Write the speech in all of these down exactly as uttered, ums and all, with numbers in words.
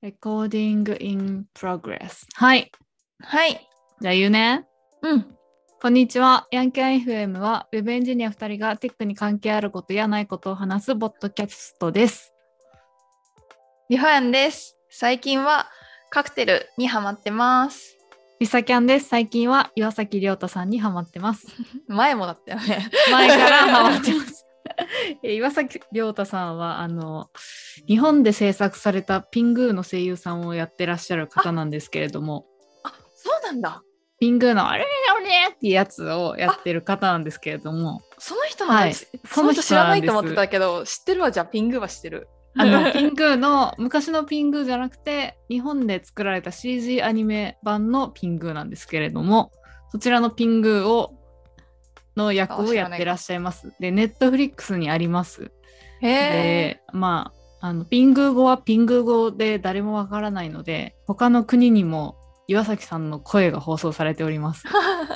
Recording in progress。はい。 はい。 じゃあ言うね。 うん。 こんにちは。ヤンキャン エフエム は Web エンジニアふたりがテックに関係あることやないことを話すポッドキャストです。 リホヤンです。最近はカクテルにハマってます。 リサキャンです。最近は岩崎亮太さんにハマってます。 前もだったよね。 前からハマってます。岩崎亮太さんはあの日本で制作されたピングーの声優さんをやってらっしゃる方なんですけれども、 あ、あ、そうなんだ。 ピングーのあれだよねっていうやつをやってる方なんですけれども、 その人なんです、はい、その人知らないと思ってたけど知ってるわ。じゃあピングーは知ってる。 あのピングーの昔のピングーじゃなくて日本で作られた シージー アニメ版のピングーなんですけれども、そちらのピングーをの役をやってらっしゃいます。で、ネットフリックスにあります。 へで、まあ、あのピングー語はピングー語で誰もわからないので、他の国にも岩崎さんの声が放送されております。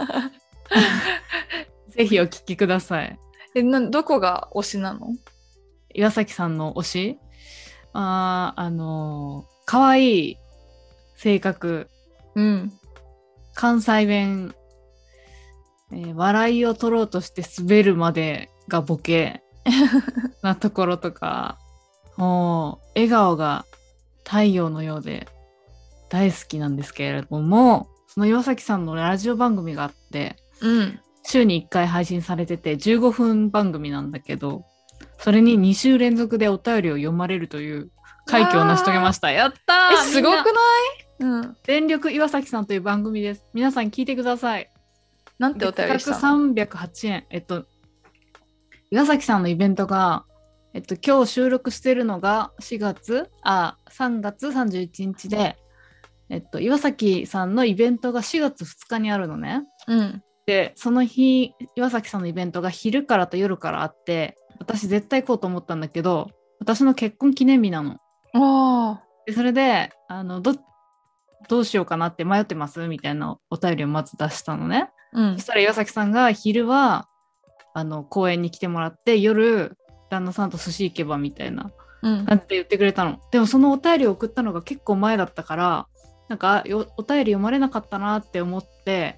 ぜひお聞きください。 え、な、どこが推しなの？ 岩崎さんの推し？あ、あの可愛い性格、 うん、 関西弁、えー、笑いを取ろうとして滑るまでがボケなところとか、もう笑顔が太陽のようで大好きなんですけれども、その岩崎さんのラジオ番組があって、 うん、 週にいっかい配信されててじゅうごふん番組なんだけど、それにに週連続でお便りを読まれるという快挙を成し遂げました。やったー。 え、すごくない？ うん。全力岩崎さんという番組です。皆さん聞いてください。 なんてお便りしたの？ さんびゃくはちえん。えっと岩崎さんのイベントが、えっと今日収録してるのがしがつあさんがつさんじゅういちにちで、えっと岩崎さんのイベントがしがつふつかにあるのね。 うん。 でその日岩崎さんのイベントが昼からと夜からあって、私絶対行こうと思ったんだけど、私の結婚記念日なの。 あでそれであの ど, どうしようかなって迷ってますみたいなお便りをまず出したのね、 うん、 そしたら岩崎さんが昼はあの公園に来てもらって、夜旦那さんと寿司行けばみたいな感じで言ってくれたの、うん、でもそのお便りを送ったのが結構前だったから、なんかお便り読まれなかったなって思って、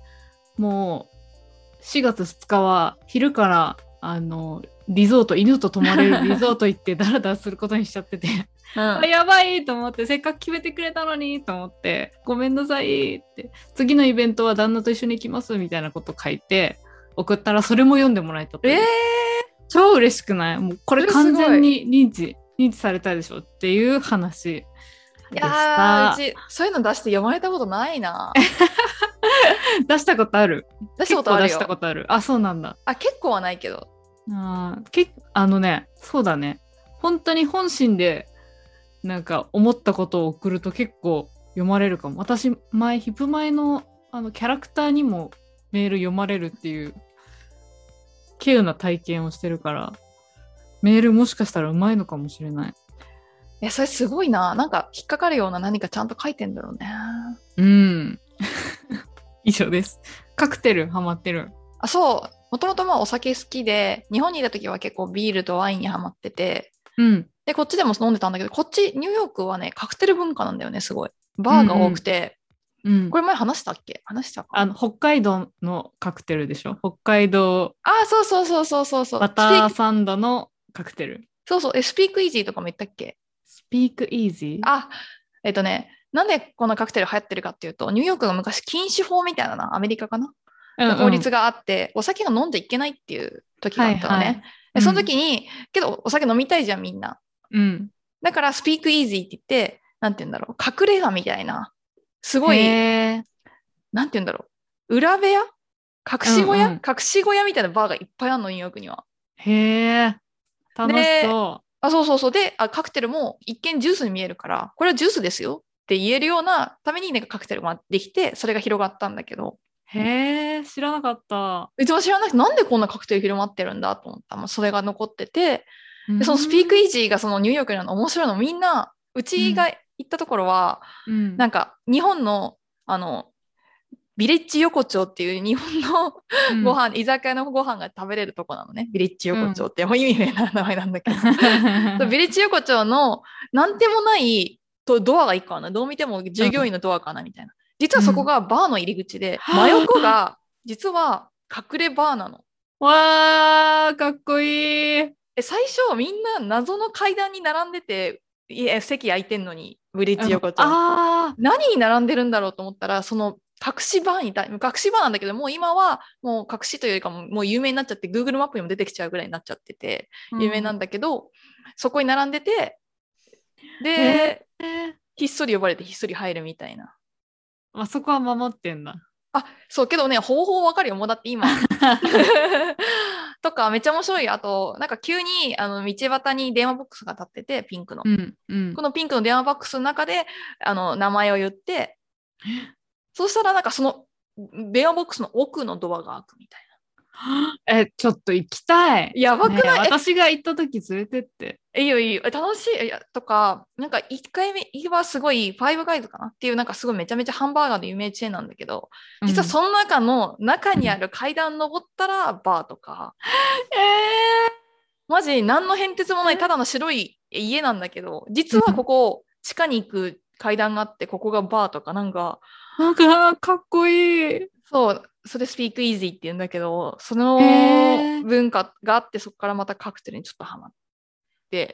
もうしがつふつかは昼からあのリゾート、犬と泊まれるリゾート行ってダラダラすることにしちゃってて、うん、あやばいと思って、せっかく決めてくれたのにと思って、ごめんなさいって、次のイベントは旦那と一緒に行きますみたいなこと書いて送ったら、それも読んでもらえたと。えー、超嬉しくない？もうこれ完全に認知認知されたでしょっていう話でした。 いやー、うちそういうの出して読まれたことないな。 出したことある？ 出したことあるよ。 出したことある。あ、そうなんだ。 あ、結構はないけど。 あけあのね、そうだね。本当に本心でなんか思ったことを送ると結構読まれるかも。私前ヒップ前のあのキャラクターにもメール読まれるっていう稀有な体験をしてるから、メールもしかしたらうまいのかもしれない。 いや、それすごいな。なんか引っかかるような何かちゃんと書いてんだろうね。 うん。以上です。カクテルハマってる？ あ、そう。もともとまあお酒好きで、日本にいた時は結構ビールとワインにハマってて、 うん、 でこっちでも飲んでたんだけど、こっちニューヨークはねカクテル文化なんだよね。すごいバーが多くて、うんうん、これ前話したっけ？話したか？ あの北海道のカクテルでしょ？北海道。 あ、そうそうそうそうそうそう。 バターサンドのカクテル。 そうそう。え、スピークイージーとかも言ったっけ？ スピークイージー？ あ、えっとね、なんでこんなカクテル流行ってるかっていうと、ニューヨークが昔禁酒法みたいなな、アメリカかな、うんうん、法律があって、お酒が飲んでいけないっていう時があったのね、はいはい、でその時に、うん、けどお酒飲みたいじゃんみんな、うん、だからスピークイージーって言って、なんて言うんだろう、隠れ家みたいな、すごい、なんて言うんだろう、裏部屋、隠し小屋、うんうん、隠し小屋みたいなバーがいっぱいあるの、ニューヨークには。 へー、楽しそう。 あ、そうそうそう。で、あ、カクテルも一見ジュースに見えるから、これはジュースですよって言えるようなために、なんかカクテルができて、それが広がったんだけど。 へー、知らなかった。 うちも知らなくて、なんでこんなカクテル広まってるんだと思った。まあ、それが残ってて、でそのスピークイージーがそのニューヨークにあるの面白いの、みんな、うちが行ったところは、うん、なんか日本の、あの、ビレッジ横丁っていう日本のご飯、うん、居酒屋のご飯が食べれるとこなのね。ビレッジ横丁って、うん、もう意味不明な名前なんだけどビレッジ横丁のなんてもないとドアがいっこあるの。どう見ても従業員のドアかなみたいな。実はそこがバーの入り口で、うん、真横が実は隠れバーなの。 わー、かっこいい。 最初みんな謎の階段に並んでて、いや席空いてんのに、ブリッジ横丁。あ何に並んでるんだろうと思ったら、その隠しバーにいた、隠しバーなんだけど、もう今はもう隠しというよりかも、もう有名になっちゃって、Google マップにも出てきちゃうぐらいになっちゃってて、有名なんだけど、うん、そこに並んでて、で、えー、ひっそり呼ばれてひっそり入るみたいな。 あそこは守ってんだ。 あ、そうけどね、方法わかるよ、もうだって今。とかめっちゃ面白い。あとなんか急にあの道端に電話ボックスが立ってて、ピンクの、 うんうん、このピンクの電話ボックスの中であの名前を言って、そうしたらなんかその電話ボックスの奥のドアが開くみたいな。 え、ちょっと行きたい。 やばくない、ね、 私が行った時連れてって。 いいよいいよ、楽しい。いやとか、なんかいっかいめはすごいファイブガイズかなっていう、なんかすごいめちゃめちゃハンバーガーの有名チェーンなんだけど、実はその中の中にある階段登ったらバーとか、うん、えー、マジ何の変哲もないただの白い家なんだけど、実はここ地下に行く階段があって、ここがバーとか、なんかなんかかっこいい。 そう、それスピークイージーって言うんだけど、その文化があって、そこからまたカクテルにちょっとハマって、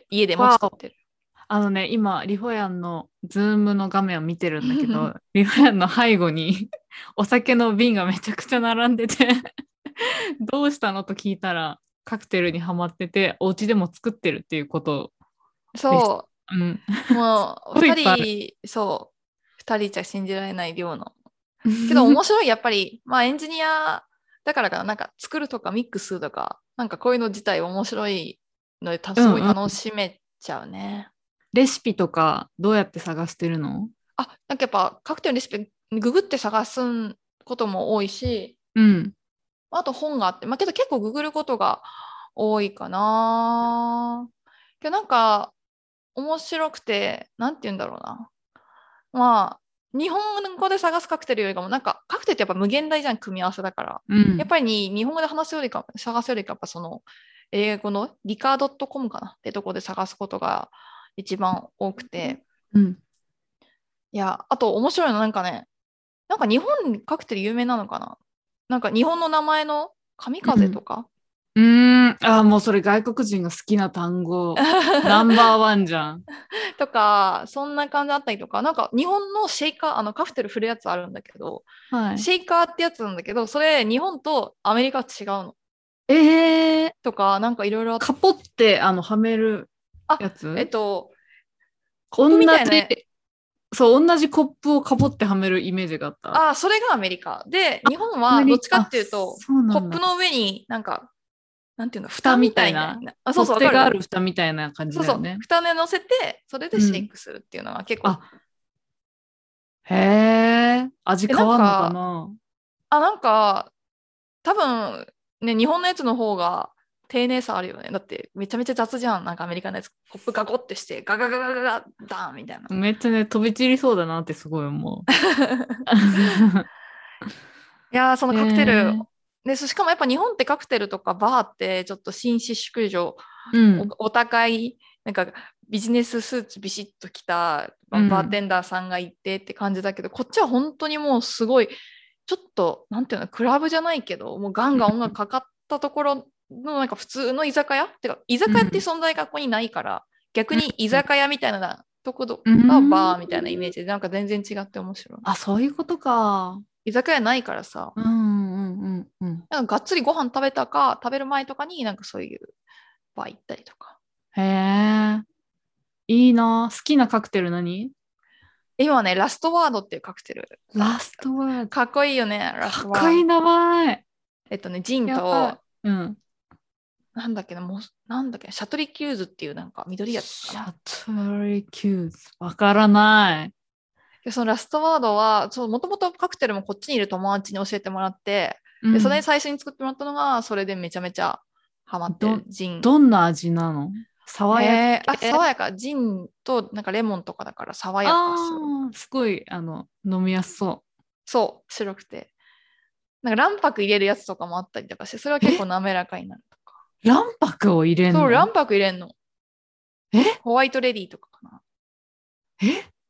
家でも作ってる。 あのね、今、リホヤンのズームの画面を見てるんだけど、リホヤンの背後にお酒の瓶がめちゃくちゃ並んでてどうしたのと聞いたら、カクテルにハマってて、お家でも作ってるっていうことです。そう。うん、もう、二人、そう。二人じゃ信じられない量の。けど面白い、やっぱり、まあエンジニアだからかな、なんか作るとかミックスとか、なんかこういうの自体面白いので、すごい楽しめちゃうね、うんうん。 レシピとかどうやって探してるの？ あ、なんかやっぱカクテルのレシピググって探すことも多いし、 うん。 あと本があって、まあけど結構ググることが多いかな。けどなんか面白くて、なんて言うんだろうな。まあ、日本語で探すカクテルよりかも、なんかカクテルってやっぱ無限大じゃん、組み合わせだから。 うん、 やっぱりに日本語で話すよりか、探すよりか、やっぱその英語のリカードットコムかなってとこで探すことが一番多くて。 うん。 いや、あと面白いのなんかね、なんか日本カクテル有名なのかな、なんか日本の名前の神風とか、 うん、うーん、あ、もうそれ外国人が好きな単語ナンバーワンじゃんとかそんな感じだったりとか、なんか日本のシェイカー、あのカクテル振るやつあるんだけど、はい、シェイカーってやつなんだけど、それ日本とアメリカは違うの。 えー、 とかなんかいろいろカポってあのはめるやつ、 あ、えっとコップみたいな、ね、そう同じコップをカポってはめるイメージがあった。 あ、それがアメリカで、日本はどっちかっていうとコップの上になんかなんていうの、蓋みたいな。 あ、そうそう、取っ手がある蓋みたいな感じだよね。 そうそう、蓋で乗せて、それでシェイクするっていうのは結構。うん、 へえ、味変わるのかな？ あ、なんか、多分、ね、日本のやつの方が丁寧さあるよね。だってめちゃめちゃ雑じゃん。なんかアメリカのやつ、コップガコってして、ガガガガガガダーンみたいな。 めっちゃね、飛び散りそうだなってすごい思う。 いやー、そのカクテル。でしかもやっぱ日本ってカクテルとかバーってちょっと紳士淑女、うん、お, お高いなんかビジネススーツビシッと着たバーテンダーさんがいてって感じだけど、うん、こっちは本当にもうすごいちょっとなんていうの、クラブじゃないけどもうガンガン音楽かかったところのなんか普通の居酒屋ってか居酒屋って存在がここにないから、うん、逆に居酒屋みたいなところがバーみたいなイメージでなんか全然違って面白い。 あ、そういうことか。 居酒屋ないからさ、 うんうんうんうん、 なんかがっつりご飯食べたか食べる前とかになんかそういうバー行ったりとか。 へえ、いいな。好きなカクテル何？ 今はね、ラストワードっていうカクテル。 ラストワード。 かっこいいよね、ラストワード。 かっこいい名前。 えっとね、ジンと、 うん。 なんだっけな、もう、なんだっけ、シャトリキューズっていうなんか緑やつかな。 シャトリキューズ。わからない。 でそのラストワードは、もともとカクテルもこっちにいる友達に教えてもらって、うん、でそれで最初に作ってもらったのが、それでめちゃめちゃハマってるジン。 どんな味なの？爽やか、 えー、あ、爽やか。ジンとなんかレモンとかだから爽やかす。すごいあの飲みやすそう。 そう、白くて。なんか卵白入れるやつとかもあったりとかして、それは結構滑らかになるとか。 卵白を入れんの？ そう、卵白入れんの。 え？ ホワイトレディーとかかな。 え？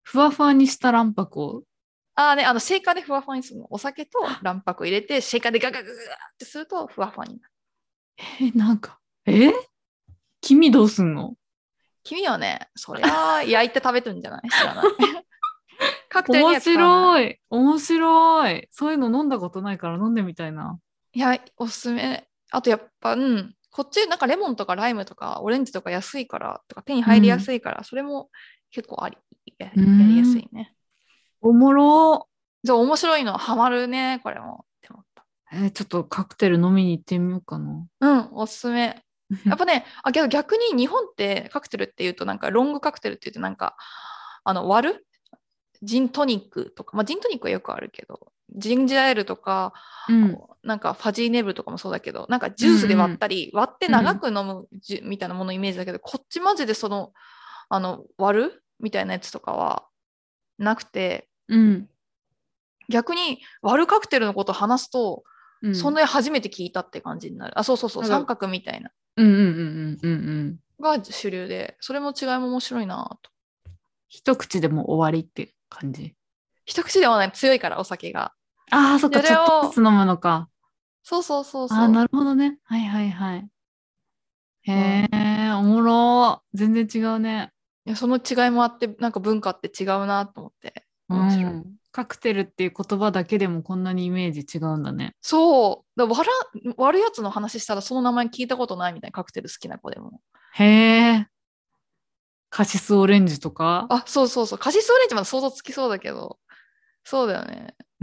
ふわふわにした卵白を。 ああね、あの、シェイカーでふわふわにするの。お酒と卵白入れて、シェイカーでガガガガガってするとふわふわになる。 え、なんか、え黄身どうすんの？ 君はね、そりゃ焼いて食べてるんじゃない？知らない。カクテルに面は使わない。 白い。面白い。そういうの飲んだことないから飲んでみたいな。 いや、おすすめ。あとやっぱ、うん。こっちなんかレモンとかライムとかオレンジとか安いからとか手に入りやすいから、それも結構ありや、 うやりやすん。 いね。 おもろ。 そう、面白いの。ハマるね、これも。って思った。 えーちょっとカクテル飲みに行ってみようかな。 うん、おすすめ。やっぱね、あ、けど逆に日本ってカクテルっていうとなんかロングカクテルって言うとなんか、あの割るジントニックとか、まあジントニックはよくあるけど、ジンジャーエールとか、 うん。 なんかファジーネブルとかもそうだけど、なんかうんジュースで割うん。 ったり、割って長く飲むジュみたいなもののイメージだけど、こっちマジでその、あの、割るみたいなやつとかはなくて、 うん。 逆に割るカクテルのことを話すと、 うん。 そんなに初めて聞いたって感じになる。あ、そうそうそう、三なんか、 角みたいなうんうんうんうんうんうん。 が主流で、それも違いも面白いなと。 一口でも終わりって感じ。 一口ではない強いからお酒が。 ああ、そっか、 そちょっとずつれを、 飲むのか。 そうそうそうああ、 そなるほどね。はいはいはい。へう。うん。 え、おもろ。全然違うね。 いや、その違いもあって、なんか文化って違うなと思って、 う面白い。 ん。カクテルっていう言葉だけでもこんなにイメージ違うんだね。 そう。だ割ら、割るやつの話したらその名前聞いたことないみたいなカクテル好きな子でも。 へえ、カシスオレンジとか。 あ、そうそうそう。カシスオレンジまだ想像つきそうだけど、そうだよね。 うん。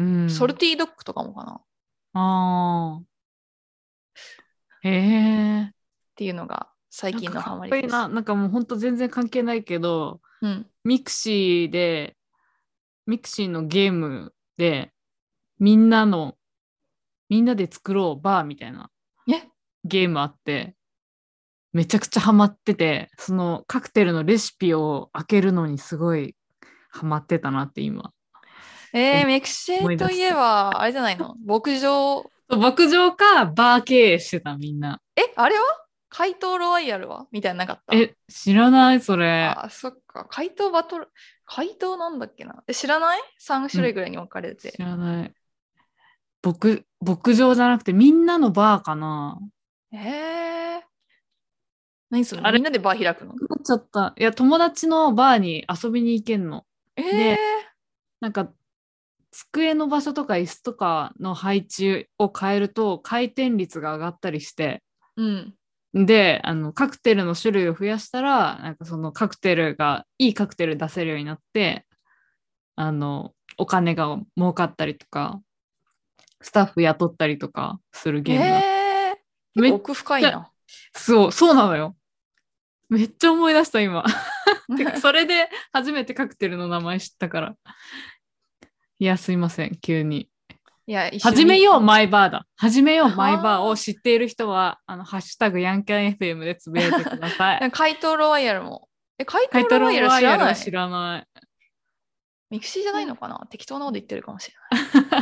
ソルティードッグとかもかなっああ、へえ。 ていうのが最近のハなんかかっマりです。 こいいな。なんかもうほんと全然関係ないけど、 うん。 ミクシーで、ミクシーのゲームで、みんなの、みんなで作ろうバーみたいなえゲームあって、めちゃくちゃハマってて、そのカクテルのレシピを開けるのにすごいハマってたなって今えー、メキシといえ思い出した。 ば、あれじゃないの牧場。 そう牧場かバー経営してたみんな。 え、あれは怪盗ロワイヤルはみたいなのなかった？ え、知らないそれ。 あ、そっか。怪盗バトル、怪盗なんだっけな。え、知らない？ さんうん、 種類ぐらいに分かれて知て。 らない。牧、牧場じゃなくてみんなのバーかな。 えー、何すんの？ あれ、 みんなでバー開くの？ なっちゃった。いや、友達のバーに遊びに行けんの。 えー、 で、なんか机の場所とか椅子とかの配置を変えると回転率が上がったりして、 うん。 で、あの、カクテルの種類を増やしたら、なんかそのカクテルが、いいカクテル出せるようになって、あの、お金が儲かったりとか、スタッフ雇ったりとかするゲームだ。 えー、結めっ構奥深ちゃ、 いな。 そう、そうなのよ。めっちゃ思い出した、今。てか、それで初めてカクテルの名前知ったから。いや、すいません、急に。 いや、一緒に。 始めよう、マイバーだ。始めよう、マイバーをは知っている人は、あの、ハッシュタグヤンキャン エフエム でつぶやいてください。 あ。怪盗ロワイヤルも。え、怪カイトロ盗ロワイヤルワイヤルは知知らない？ らない。 ミクシーじゃないのかな？適当なこと言ってるかもしれない。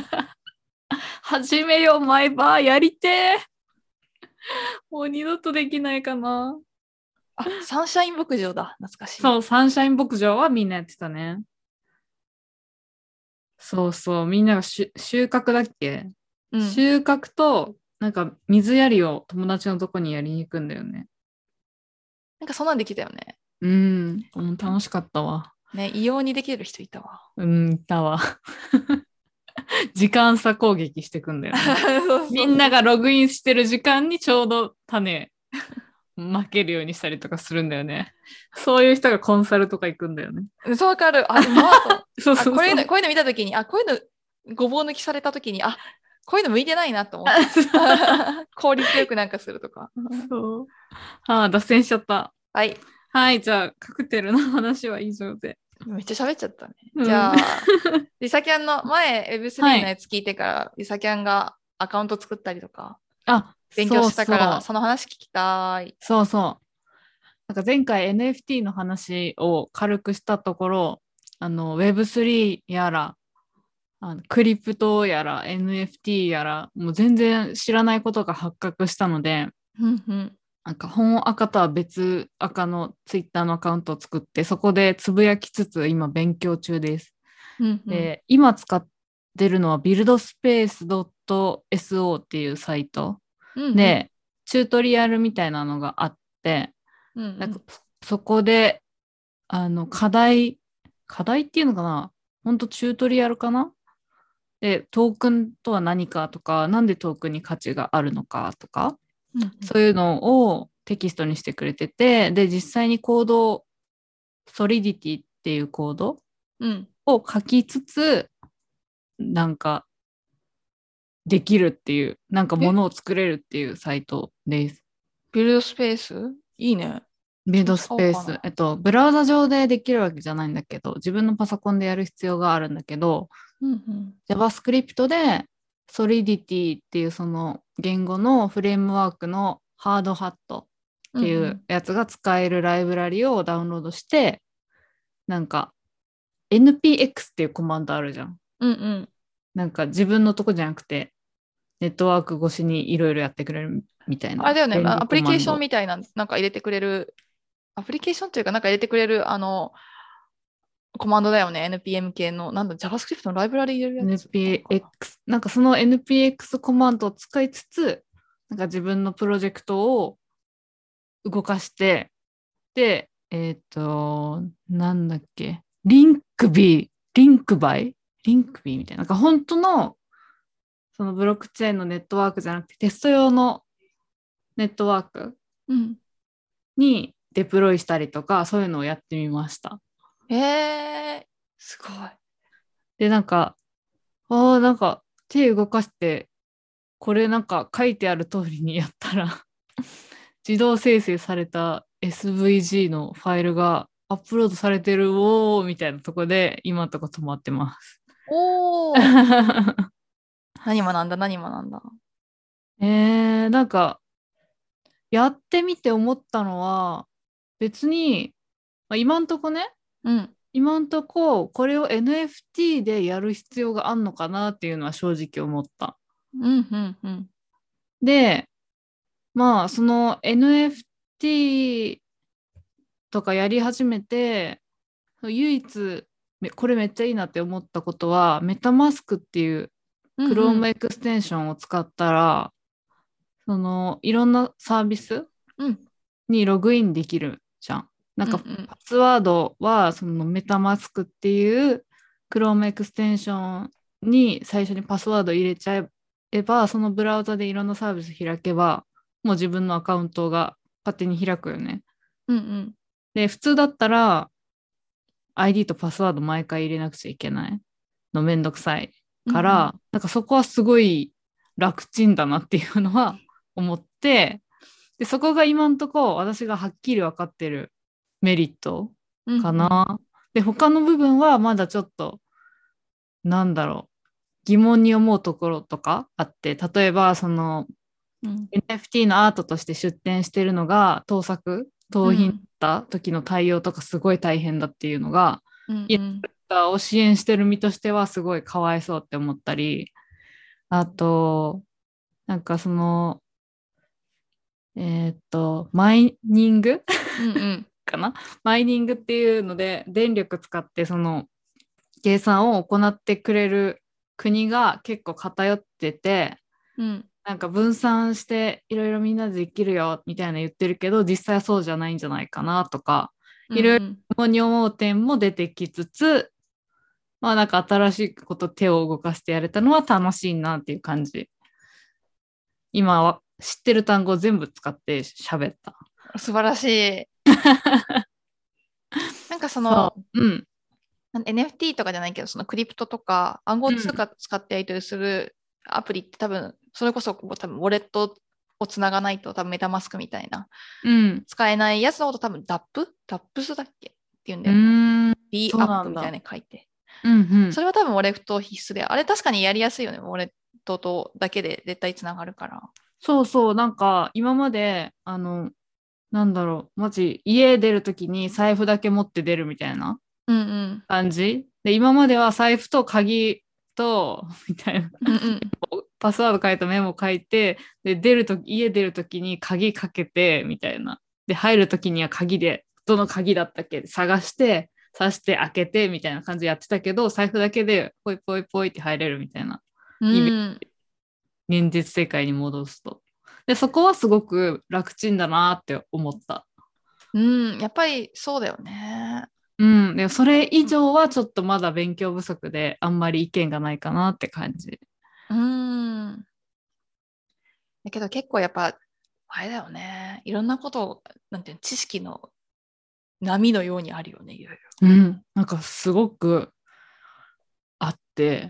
始めよう、マイバーやりてー。もう二度とできないかな。 あ、サンシャイン牧場だ。懐かしい。 そう、サンシャイン牧場はみんなやってたね。そうそう、みんながし収穫だっけ？ うん。 収穫と、なんか水やりを友達のとこにやりに行くんだよね。 なんかそんなんできたよね。 うん、うん、楽しかったわ。 ね、異様にできる人いたわ。 うん、いたわ。時間差攻撃してくんだよね。 そうみんなそうそがログインしてる時間にちょうど種負けるようにしたりとかするんだよね。そういう人がコンサルとか行くんだよね。 う。そうわかる。あ、うまっと。 そうあ、こういうの、 そうそう。 こういうの見たときに、あ、こういうの、ごぼう抜きされたときに、あ、こういうの向いてないなと思った。効率よくなんかするとか。 そう。ああ、脱線しちゃった。 はい。 はい、じゃあ、カクテルの話は以上で。 めっちゃ喋っちゃったね。じうん。 ゃあ、リサキャンの前 ウェブスリーはい。 のやつ聞いてから、リサキャンがアカウント作ったりとか、 あ、 勉強そうしたから、 そう。 その話聞きたい。 そうそう。なんか前回 エヌエフティー の話を軽くしたところ、あの、ウェブスリー やら、あのクリプトやら エヌエフティー やら、もう全然知らないことが発覚したので、 うんうん。 なんか本赤とは別赤のツイッターのアカウントを作って、そこでつぶやきつつ今勉強中です。 うんうん、 で、今使ってるのは ビルドスペースドットエスオー っていうサイト、 うんうん、 で、チュートリアルみたいなのがあって、 うんうん、 なんかそこであの課題、課題っていうのかな、本当チュートリアルかな、で、トークンとは何かとか、なんでトークンに価値があるのかとか、 うんうん、 そういうのをテキストにしてくれてて、で、実際にコード、ソリディティっていうコードを書きつつ、なんかできるっていう、なんかものを作れるっていうサイトです。 ビルドスペースいいね。 ビルドスペース。えっと、ブラウザ上でできるわけじゃないんだけど、自分のパソコンでやる必要があるんだけど、 うんうん、 JavaScript で Solidity っていうその言語のフレームワークのハードハットっていうやつが使えるライブラリをダウンロードして、なんか エヌピーエックス っていうコマンドあるじゃん。 うんうん、 なんか自分のとこじゃなくて、ネットワーク越しにいろいろやってくれるみたいな。 あれだよね、アプリケーションみたいな、なんか入れてくれる、アプリケーションというか、なんか入れてくれる、あの、コマンドだよね、エヌピーエム 系の、なんだ、JavaScript のライブラリ入れるやつ。 エヌピーエックス、なんかその エヌピーエックス コマンドを使いつつ、なんか自分のプロジェクトを動かして、で、えっ、ー、と、なんだっけ、リンクビー、リンクバイリンクビーみたいな、なんか本当の、そのブロックチェーンのネットワークじゃなくて、テスト用のネットワークにデプロイしたりとか、そういうのをやってみました。 えー、すごい。 で、なんか、ああ、なんか手動かして、これなんか書いてある通りにやったら自動生成された エスブイジー のファイルがアップロードされてる、おーみたいなとこで今のとこ止まってます。 おー何もなんだ、何もなんだ。 えー、なんか、やってみて思ったのは、別に、まあ、今んとこね、 うん、 今んとこ、これを エヌエフティー でやる必要があんのかなっていうのは正直思った。 うん、うん、うん。 で、まあ、その エヌエフティー とかやり始めて、唯一、これめっちゃいいなって思ったことは、メタマスクっていう Chrome エクステンションを使ったら、そのいろんなサービスにログインできるじゃん。なんかパスワードはそのメタマスクっていう Chrome エクステンションに最初にパスワード入れちゃえば、そのブラウザでいろんなサービス開けば、もう自分のアカウントが勝手に開くよね。 うんうん、 で、普通だったら アイディー とパスワード毎回入れなくちゃいけないのめんどくさいから、うんうん、なんかそこはすごい楽ちんだなっていうのは思って、でそこが今んとこ私がはっきり分かってるメリットかな。うんうん、で他の部分はまだちょっとなんだろう、疑問に思うところとかあって、例えばその、うん、エヌエフティー のアートとして出展してるのが盗作盗品った時の対応とかすごい大変だっていうのが、うんうん、イラストレーターを支援してる身としてはすごいかわいそうって思ったり、あとなんかそのえー、っとマイニングうん、うん、かな、マイニングっていうので電力使ってその計算を行ってくれる国が結構偏ってて、うん、なんか分散していろいろみんなでできるよみたいな言ってるけど、実際はそうじゃないんじゃないかなとか、いろいろ疑問に思う点も出てきつつ、まあなんか新しいこと手を動かしてやれたのは楽しいなっていう感じ。今は知ってる単語を全部使って喋った。 素晴らしい。なんかその、 そう、うん、 エヌエフティー とかじゃないけど、そのクリプトとか暗号通貨使ってやり取りするアプリって多分、それこそ多分ウォレットをつながないと多分メタマスクみたいな、うん、使えないやつのこと多分 ダップ? ダップスだっけって言うんだよね。B アップみたいな書いて。うんうん、それは多分ウォレット必須で、あれ確かにやりやすいよね。ウォレットとだけで絶対つながるから。 そうそう、なんか今まで、あの、なんだろう、マジ家出るときに財布だけ持って出るみたいな感じ、うんうん、で今までは財布と鍵とみたいな、うんうん、 パスワード書いたメモ書いて、で、出るとき、家出るときに鍵かけて、みたいな。で、入るときには鍵で、どの鍵だったっけ探して、刺して開けて、みたいな感じでやってたけど、財布だけでポイポイポイって入れるみたいな。 うん、 現実世界に戻すと。で、そこはすごく楽ちんだなって思った。 うん、やっぱりそうだよね。 うん。でもそれ以上はちょっとまだ勉強不足で、あんまり意見がないかなって感じ。 うん。だけど結構やっぱ、あれだよね。いろんなことを、なんていうの、知識の波のようにあるよね、いろいうん。なんかすごくあって、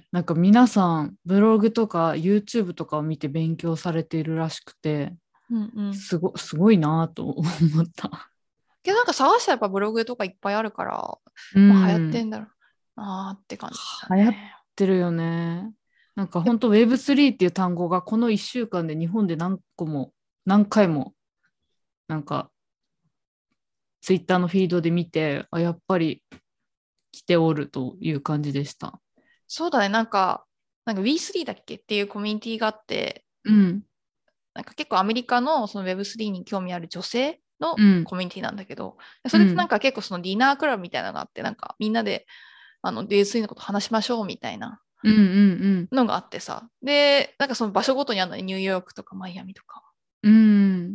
なんか皆さんブログとか YouTube とかを見て勉強されているらしくて、 ろ。うんうん。 すご、すごいなと思った。 けどなんか探したらやっぱブログとかいっぱいあるから、 うまあ流行ってん。 んだろうなーって感じだ流行っね。 てるよね。なんかえ本当 ウェブスリー っていう単語がこのいっしゅうかんで日本で何個も何回もなんかツイッターのフィードで見て、あ、やっぱり来ておるという感じでした。 そうだね、なんか、なんか ウィースリー だっけっていうコミュニティがあって、 うん。 なんか結構アメリカのその ウェブスリー に興味ある女性のうん。 コミュニティなんだけど、それでなんうん。 か結構そのディナークラブみたいなのがあって、なんかみんなであの ウェブスリー のこと話しましょうみたいなうん。うん。 のがあってさ、で、なんかその場所ごとにあるのにニューヨークとかマイアミとか。 うん。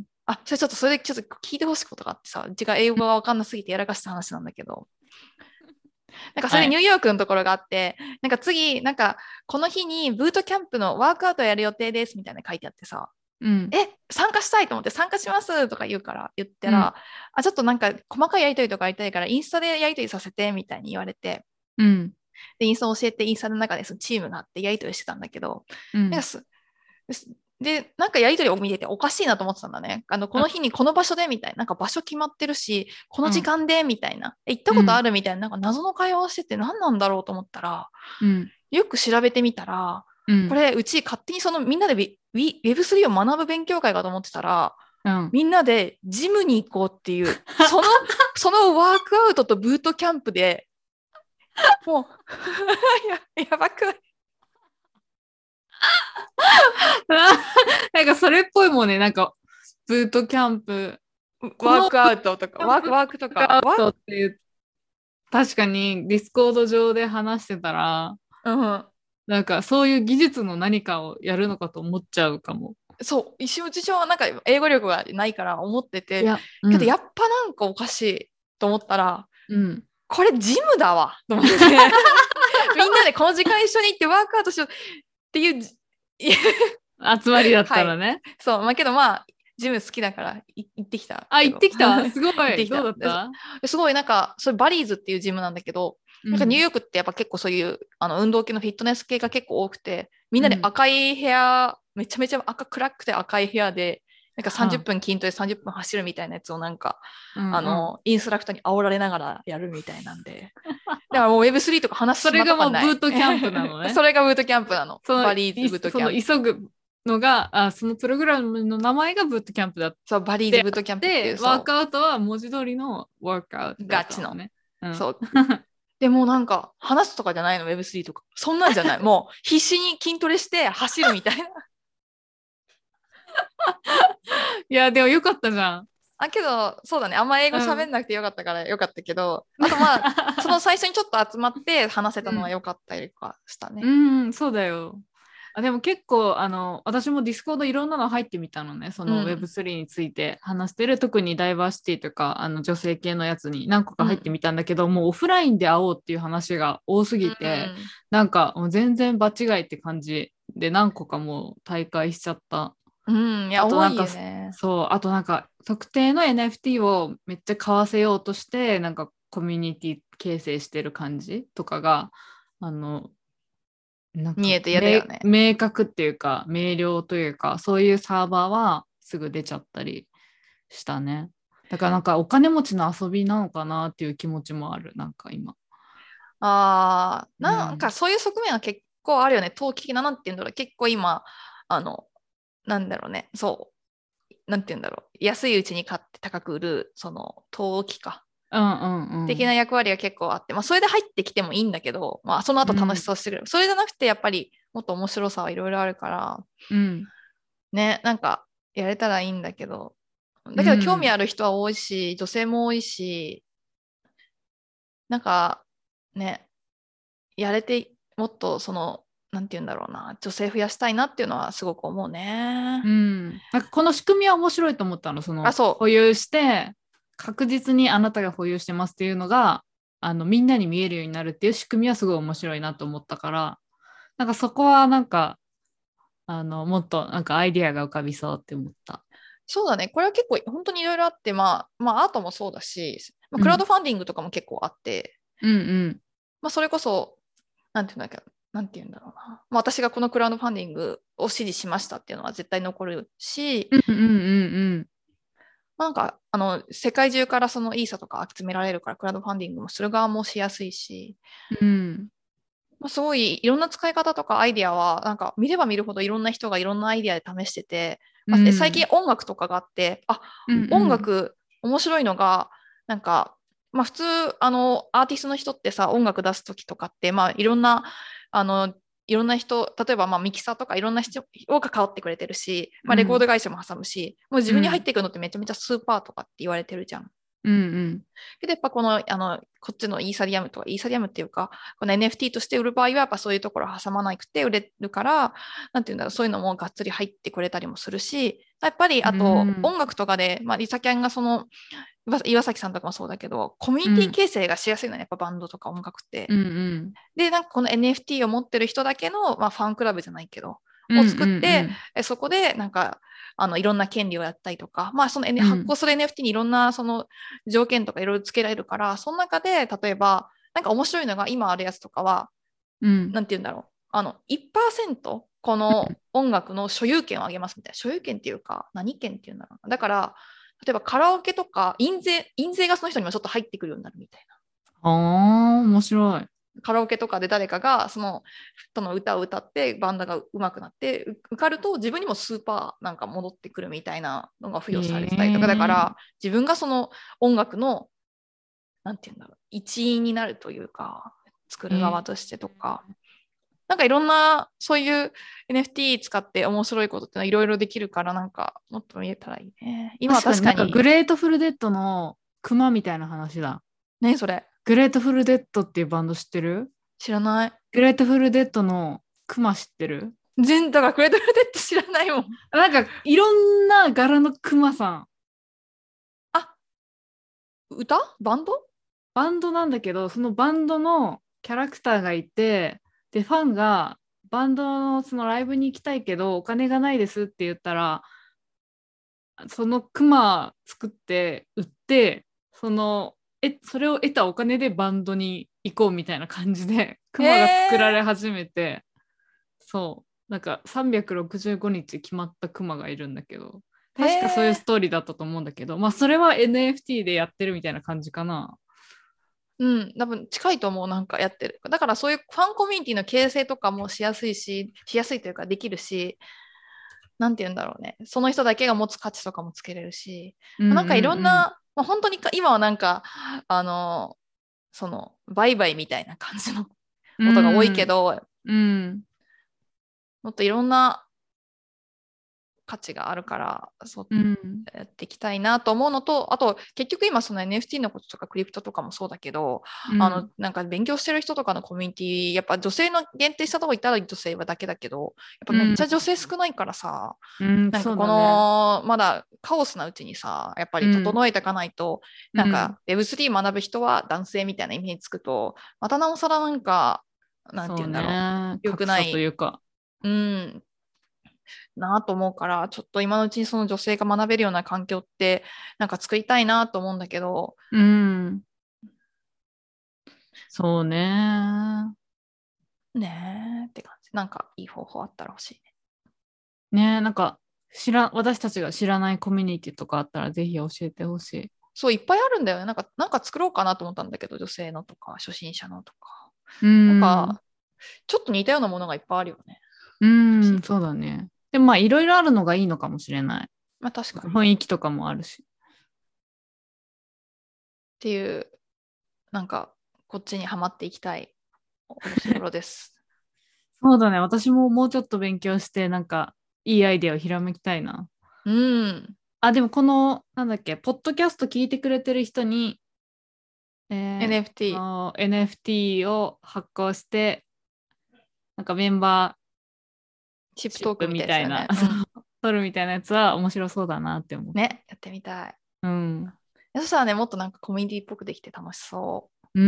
あ、それちょっとそれでちょっと聞いてほしいことがあってさ、うちが英語がわかんなすぎてやらかした話なんだけど、なんかそれはい。 でニューヨークのところがあって、なんか次、なんかこの日にブートキャンプのワークアウトやる予定ですみたいなの書いてあってさ、 うん。 え、参加したいと思って参加しますとか言うから、言ったうん。 ら、あ、ちょっとなんか細かいやりとりとかやりたいから、インスタでやりとりさせてみたいに言われて、 うん。 で、インスタ教えて、インスタの中でそのチームがあってやりとりしてたんだけど、 うん。 なんかすで、なんかやりとりを見てておかしいなと思ってたんだね。あの、この日にこの場所でみたいな、なんか場所決まってるし、この時うん。 間でみたいな、え行ったことあうん。 るみたいな、なんか謎の会話をしてて何なんだろうと思ったら、 うん。 よく調べてみたら、 うん。 これ、うち勝手にそのみんなで ウェブスリー を学ぶ勉強会かと思ってたら、 うん。 みんなでジムに行こうっていう、その、そのワークアウトとブートキャンプでもうや、やばくない？ なんかそれっぽいもんね。なんか、ブートキャンプ。このワークアウトとか、ワーク、 ブーワークとか、 トアウワーク、 トっていう、確かにディスコード上で話してたら、 うん。 なんかそういう技術の何かをやるのかと思っちゃうかも。 そう、一応事はなんか英語力がないから思ってて、 いや、うん、 けどやっぱなんかおかしいと思ったら、 うん。 これジムだわと思ってみんなでこの時間一緒に行ってワークアウトしようっていう集まりだっはい。 たらね。 そう、まあけどまあ、ジム好きだから行ってきたあ、 けど。 行ってきたすごい。どうだ行ってきた。 ったすごいなんか、それバリーズっていうジムなんだけど、なんかニューうん、 ヨークってやっぱ結構そういうあの運動系のフィットネス系が結構多くて、みんなでうん。 赤い部屋、めちゃめちゃ赤暗くて赤い部屋で、なんか30 は分筋トレさんじゅっぷん走るみたいなやつをなんか、 あ、うんうん。 あの、インストラクターに煽られながらやるみたいなんで。だからもう ウェブスリー とか話すそれ暇とかない。 がもうブートキャンプなのね。 それがブートキャンプなの。 その、 バリーズいブートキそのャンプ。 急ぐのが、あ、そのプログラムの名前がブートキャンプだっそう、バリーズてブートキャンプっていで、 う、 ワークそアウトは文字通りのワークアウトう、 だっガチの。 たのね。うん。 そう。でもなんか、話すとかじゃないの、ウェブスリー とか。そんなんじゃない。もう、必死に筋トレして走るみたいな。 いや、でもよかったじゃん。 あ、けど、そうだね。あんま英語うん。 喋んなくてよかったからよかったけど、あとまあ、その最初にちょっと集まって話せたのはよかったりとかしたね。 うん、うん、そうだよ。あ、でも結構、あの、私もディスコードいろんなの入ってみたのね。そのうん。 ウェブスリー について話してる、特にダイバーシティとか、あの女性系のやつに何個か入ってうん。 みたんだけど、もうオフラインで会おうっていう話が多すうぎて、 ん。 なんかもう全然場違いって感じで何個かもう大会しちゃった。 うん。いや、多いあとなんか、 よね。 そう、あとなんか特定の エヌエフティー をめっちゃ買わせようとして、なんかコミュニティ形成してる感じとかが、あの、なんか見えて嫌だよ明、 ね。 明確っていうか、明瞭というか、そういうサーバーはすぐ出ちゃったりしたね。だからなんかお金持ちの遊びなのかなっていう気持ちもある、なんか今。 ああ、なんかうん。 そういう側面は結構あるよね。投機的な、なんて言うんだろう。結構今、あの、なんだろうね。そう。なんて言うんだろう。安いうちに買って高く売る、その、投機か。 うんうんうん、 的な役割が結構あって、まあ、それで入ってきてもいいんだけど、まあ、その後楽しそうしてくれる、うん、それじゃなくてやっぱりもっと面白さはいろいろあるから、 うん、 ね、なんかやれたらいいんだけど、だけど興味うん、 ある人は多いし、女性も多いし、なんかね、やれて、もっとその、なんて言うんだろうな、女性増やしたいなっていうのはすごく思うね。 うん。なんかこの仕組みは面白いと思ったの。そあ、 のそう。 保有して確実にあなたが保有してますっていうのがあのみんなに見えるようになるっていう仕組みはすごい面白いなと思ったから、なんかそこはなんかあのもっとなんかアイディアが浮かびそうって思った。 そうだね。これは結構本当にいろいろあって、まあ、まあ、アートもそうだし、まあ、 うん、 クラウドファンディングとかも結構あって、 うんうんまあ、それこそ、なんていうんだっけ、なんていうんだろうな。まあ、私がこのクラウドファンディングを支持しましたっていうのは絶対残るし、 うんうんうんなんか、あの、世界中からそのイーサとか集められるから、クラウドファンディングもする側もしやすいし、 うん、 まあ、すごいいろんな使い方とかアイディアは、なんか見れば見るほどいろんな人がいろんなアイディアで試してて、 うまあ、最近ん音楽とかがあって、あ、 うんうん音楽面白いのが、なんか、まあ普通、あの、アーティストの人ってさ、音楽出すときとかって、まあいろんな、あの、いろんな人、例えばまあミキサーとかいろんな人が関わってくれてるし、まあレコード会社も挟むし、もう自分に入っていくのってめちゃめちゃスーパーとかって言われてるじゃん。 うんうんけどやっぱこの、あの、こっちのイーサリアムとか、イーサリアムっていうか、この エヌエフティー として売る場合は、やっぱそういうところを挟まなくて売れるから、なんていうんだろう、そういうのもがっつり入ってくれたりもするし、やっぱり、 うあと、 ん音楽とかで、まあ、リサキャンがその、岩岩崎さんとかもそうだけど、コミュニティうん形成がしやすいのね、やっぱバンドとか音楽って。 うんうんで、なんかこの エヌエフティー を持ってる人だけの、まあ、ファンクラブじゃないけど、をうんうん作って、 うんえそこでなんか、あのいろんな権利をやったりとか、まあその、N、 うん発行する エヌエフティー にいろんなその条件とかいろいろつけられるから、その中で例えば、なんか面白いのが今あるやつとかは、 うんなんて言うんだろう。あの、いちパーセントこの音楽の所有権をあげますみたいな。所有権っていうか、何権っていうんだろうな。だから、例えばカラオケとか、印税、印税がその人にもちょっと入ってくるようになるみたいな。 ああ、面白い。 カラオケとかで誰かがその人の歌を歌ってバンドが上手くなって受かると自分にもスーパーなんか戻ってくるみたいなのが付与されてたりとか、だかええ、 ら自分がその音楽のなんていうんだろう一員になるというか作る側えとしてとか、なんかいろんなそういう エヌエフティー 使って面白いことっていろいろできるからなんかもっと見えたらいいね。今は確かになんかグ確かにレートフルデッドのクマみたいな話だ。 ねそれグレートフルデッドっていうバンド知ってる？ 知らない。 グレートフルデッドのクマ知ってる？ 全だからクレートルデって知らないもん。 なんかいろんな柄のクマさん。 あ、歌バンドバンドなんだけど、そのバンドのキャラクターがいて、で、ファンがバンドのそのライブに行きたいけど、お金がないですって言ったら、そのクマ作って売って、そのえそれを得たお金でバンドに行こうみたいな感じでクへマが作られえ。 始めて、そうなんかさんびゃくろくじゅうごにち決まったクマがいるんだけど、 へ確かそういうスえ。 トーリーだったと思うんだけど、まあそれは エヌエフティー でやってるみたいな感じかな。 うん、多分近いと思う、なんかやってる。だからそういうファンコミュニティの形成とかもしやすいし、しやすいというかできるし、なんて言うんだろうね。その人だけが持つ価値とかもつけれるし、 うんなんかいろんうんな、まあ、本当にか今はなんか、あの、その、売買みたいな感じのうことが多いけんど、 うんうんもっといろんな価値があるから、そううんやっていきたいなと思うのと、あと結局今その エヌエフティー のこととかクリプトとかもそうだけど、あのうんなんか勉強してる人とかのコミュニティ、やっぱ女性の限定したとこ行ったら女性はだけだけど、やっぱめっちゃ女性少ないからさ、 うんなんかこそうだね。 のまだカオスなうちにさ、やっぱりうん整えていかないと、なんか ウェブスリー 学ぶ人は男性みたいなイメージつくと、またなおさらなんか、なんてそう言うんだろね。 う、良く格差といない、 うか。 うん、なと思うから、ちょっと今のうちにその女性が学べるような環境ってなんか作りたいなと思うんだけど、 うん。そうね。 ねえって感じ。なんかいい方法あったら欲しいね。 ね、なんか知ら、私たちが知らないコミュニティとかあったらぜひ教えてほしい。 そう、いっぱいあるんだよね。なんか、なんか作ろうかなと思ったんだけど、女性のとか、初心者のとか。 うなんん。 か、ちょっと似たようなものがいっぱいあるよね。 うん、 欲しい。 そうだね。でもまあいろいろあるのがいいのかもしれない。 まあ確かに。 雰囲気とかもあるし。 ていう、なんかこっちにはまっていきたいお年頃です。 そうだね。私ももうちょっと勉強して、なんか、いいアイデアをひらめきたいな。 うん。 あ、でもこの、なんだっけ、ポッドキャスト聞いてくれてる人に、えー、あエヌエフティー。 の エヌエフティー を発行して、なんかメンバチップトークーシップみたいですよね。 みたいな、 うん。 取るみたいなやつは面白そうだなって思う。 ね、やってみたい。 うん。 そしたらね、もっとなんかコメディっぽくできて楽しそうん。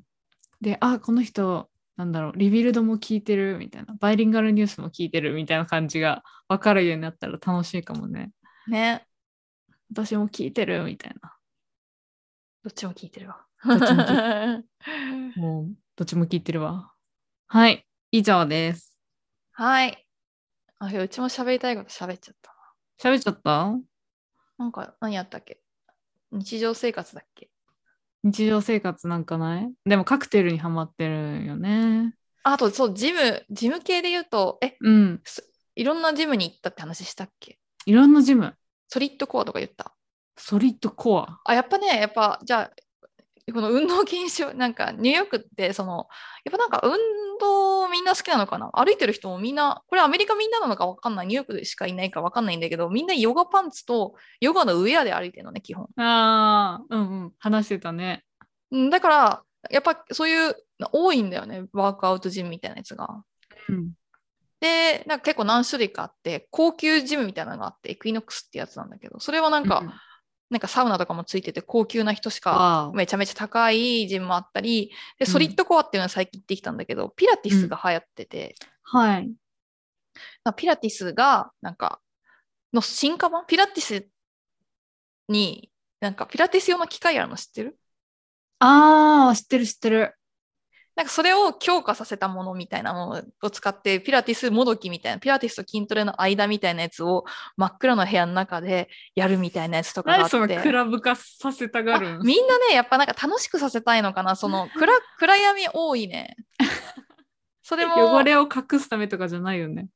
で、あ、この人、なんだろう、リビルドも聞いてるみたいな、バイリンガルニュースも聞いてるみたいな感じが分かるようになったら楽しいかもね。 う。ね。 私も聞いてるみたいな。 どっちも聞いてるわ。 どっちも聞いてる。もう、どっちも聞いてるわ。はい、以上です。 はい。あ、うちも喋りたいこと喋っちゃった。 喋っちゃった？ なんか何やったっけ？日常生活だっけ？ 日常生活なんかない？でもカクテルにハマってるよね。 あと、そう、ジム、ジム系で言うと、え、 うん。 いろんなジムに行ったって話したっけ？ いろんなジム。 ソリッドコアとか言った。 ソリッドコア。 あ、やっぱね、やっぱ、じゃあ、この運動禁止、なんか、ニューヨークって、その、やっぱなんか、運動みんな好きなのかな？歩いてる人もみんな、これアメリカみんななのかわかんない。ニューヨークでしかいないかわかんないんだけど、みんなヨガパンツとヨガのウェアで歩いてるのね、基本。 ああ、うんうん。話してたね。 うんだから、やっぱそういうの多いんだよね。ワークアウトジムみたいなやつが。 うん。 で、なんか結構何種類かあって、高級ジムみたいなのがあって、エクイノックスってやつなんだけど、それはなんか、 うん。 なんかサウナとかもついてて、高級な人しかわお。 めちゃめちゃ高いジムもあったり、で、ソリッうん。 ドコアっていうのは最近行ってきたんだけど、ピラティうん。 スが流行ってて、 はい。 ピラティスが、なんか、の進化版ピラティスに、なんかピラティス用の機械あるの知ってる？ ああ、知ってる知ってる。 なんかそれを強化させたものみたいなものを使って、ピラティスもどきみたいな、ピラティスと筋トレの間みたいなやつを真っ暗の部屋の中でやるみたいなやつとかが何そのクあって、 ラブ化させたがあ、 るん？ みんなね、やっぱなんか楽しくさせたいのかな、その暗、暗闇多いね。それも、 汚れを隠すためとかじゃないよね。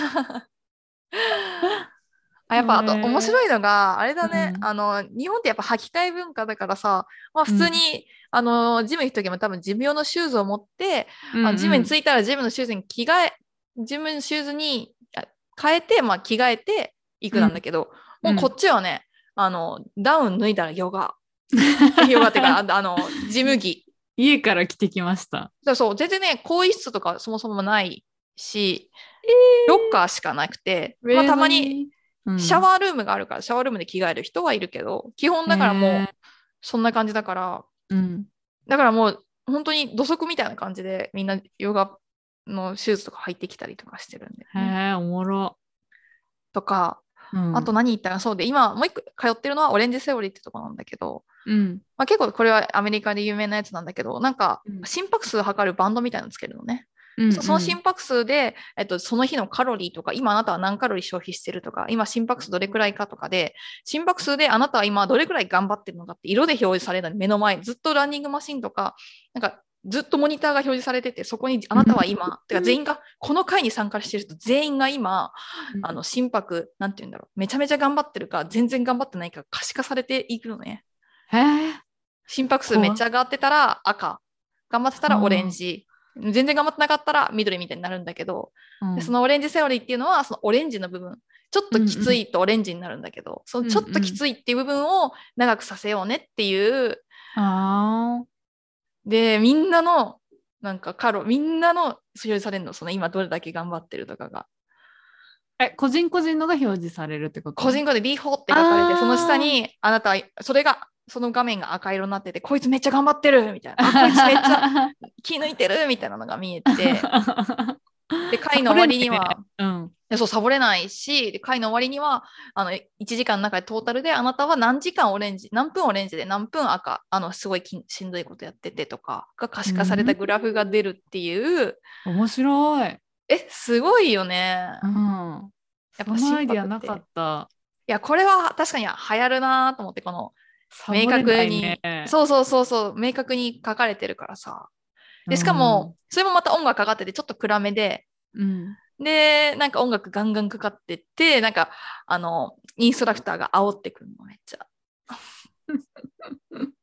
あ、 へやっぱあと面え。 白いのが、あれだね、 うん。 あの、日本ってやっぱ履き替え文化だからさ、まあ普通うん。 に、あの、ジム行くときも多分ジム用のシューズを持って、 うんあのジムうん。 に着いたらジムのシューズに着替え、ジムのシューズにあ変えて、まあ着替えて行くうん。 なんだけど、もうこうん。 っちはね、あの、ダウン脱いだらヨガ。ヨガっていうか、ああの、ジム着。 家から来てきました。 そうそう、全然ね、更衣室とかそもそもないし、ロッえカーしかなくて、 ー、 まあえー、 たまに何？うん。 シャワールームがあるから、シャワールームで着替える人はいるけど、基本へだからもえ。 う、そんな感じだから、 うん。 だからもう、本当に土足みたいな感じで、みんなヨガのシューズとか履いてきたりとかしてるんだよね。 へえ、おもろ。 とか、あとうん。 何言ったら、そうで、今もう一個通ってるのはオレンジセオリーってとこなんだけど、 うん。 まあ、結構これはアメリカで有名なやつなんだけど、なんかうん。 心拍数を測るバンドみたいなのつけるのね。 うん。 そそのうん。 心拍数で、えっと、その日のカロリーとか、今あなたは何カロリー消費してるとか、今心拍数どれくらいかとかで、心拍数であなたは今どれくらい頑張ってるのかって色で表示されるのに目の前、ずっとランニングマシンとか、なんかずっとモニターが表示されてて、そこにあなたは今、てか全員が、この会に参加してる人全員が今、あの心拍、なんて言うんだろう、めちゃめちゃ頑張ってるか、全然頑張ってないか可視化されていくのね。 へえ、 心拍数めっち怖っ。 ゃ上がってたら赤、頑張ってたらオレンジ、全然頑張ってなかったら緑みたいになるんだけど、でそうん。 のオレンジセオリーっていうのは、そのオレンジの部分、ちょっときつうんうん。 いとオレンジになるんだけど、そのうんちょっときうん。 ついっていう部分を長くさせようねっていう、 ああ。 で、みんなの、なんかカロ、みんなの表示されるの、その今どれだけ頑張ってるとかが。 え、個人個人のが表示されるってこと？ 個人個で ビーフォー って書かれて、その下あに、あなたは、それが、その画面が赤色になってて、こいつめっちゃ頑張ってるみたいな。あ、こいつめっちゃあ。 気抜いてるみたいなのが見えて、で、 サ回の終わボれないね。 りには、 うん。 そう、サボれないし、で、回の終わりには、あの、いちじかんの中でトータルで、あなたは何時間オレンジ、何分オレンジで何分赤、あの、すごいきしんどいことやっててとか、が可視化されたグラフが出るっていう、 面白い。 え、すごいよね。 うん。そやっぱ心のアイディア拍って。 なかった。 いや、これは確かに流行るなと思って、この、明サボれないね。 確に、そうそうそうそう、明確に書かれてるからさ。 うで、しかも、 ん。 それもまた音楽かかってて、ちょっと暗めで、 うん。 で、なんか音楽ガンガンかかってって、なんか、あの、インストラクターが煽ってくるの、めっちゃ。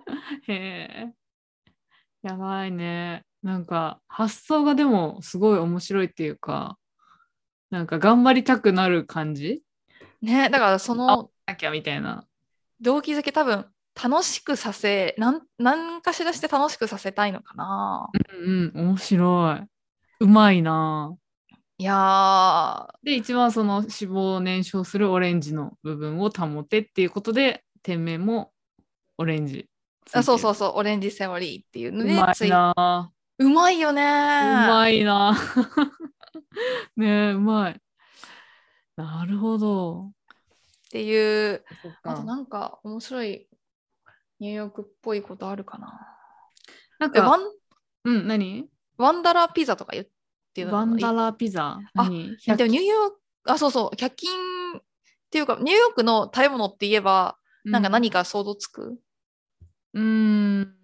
へえ。やばいね。なんか発想がでもすごい面白いっていうか、なんか頑張りたくなる感じね、だからそあ、 のなきゃみたいな。 動機づけ多分楽しくさせ、なん、なんかしらして楽しくさせたいのかな。 うんうん、面白い。うまいな。 いやー、 で、一番その脂肪を燃焼するオレンジの部分を保てっていうことで、店名もオレンジつあ、 いてる。 そうそうそう、オレンジセオリーっていうのうまいでつい、 な。 うまいようね。 まいな。ねえ、うまい。なるほど。 っていう、 そっか。 あとなんか面白いニューヨークっぽいことあるかな。え、ワなんか、 ン、 うん、何ワンダラーピザとか言っていうの、いバンダラピザあ、 何？ でもひゃく 均ニューヨーク、あ、そうそう、ひゃく均っていうか、ニューヨークの食べ物って言えば、なんかうん。 何か想像つく？ うーん。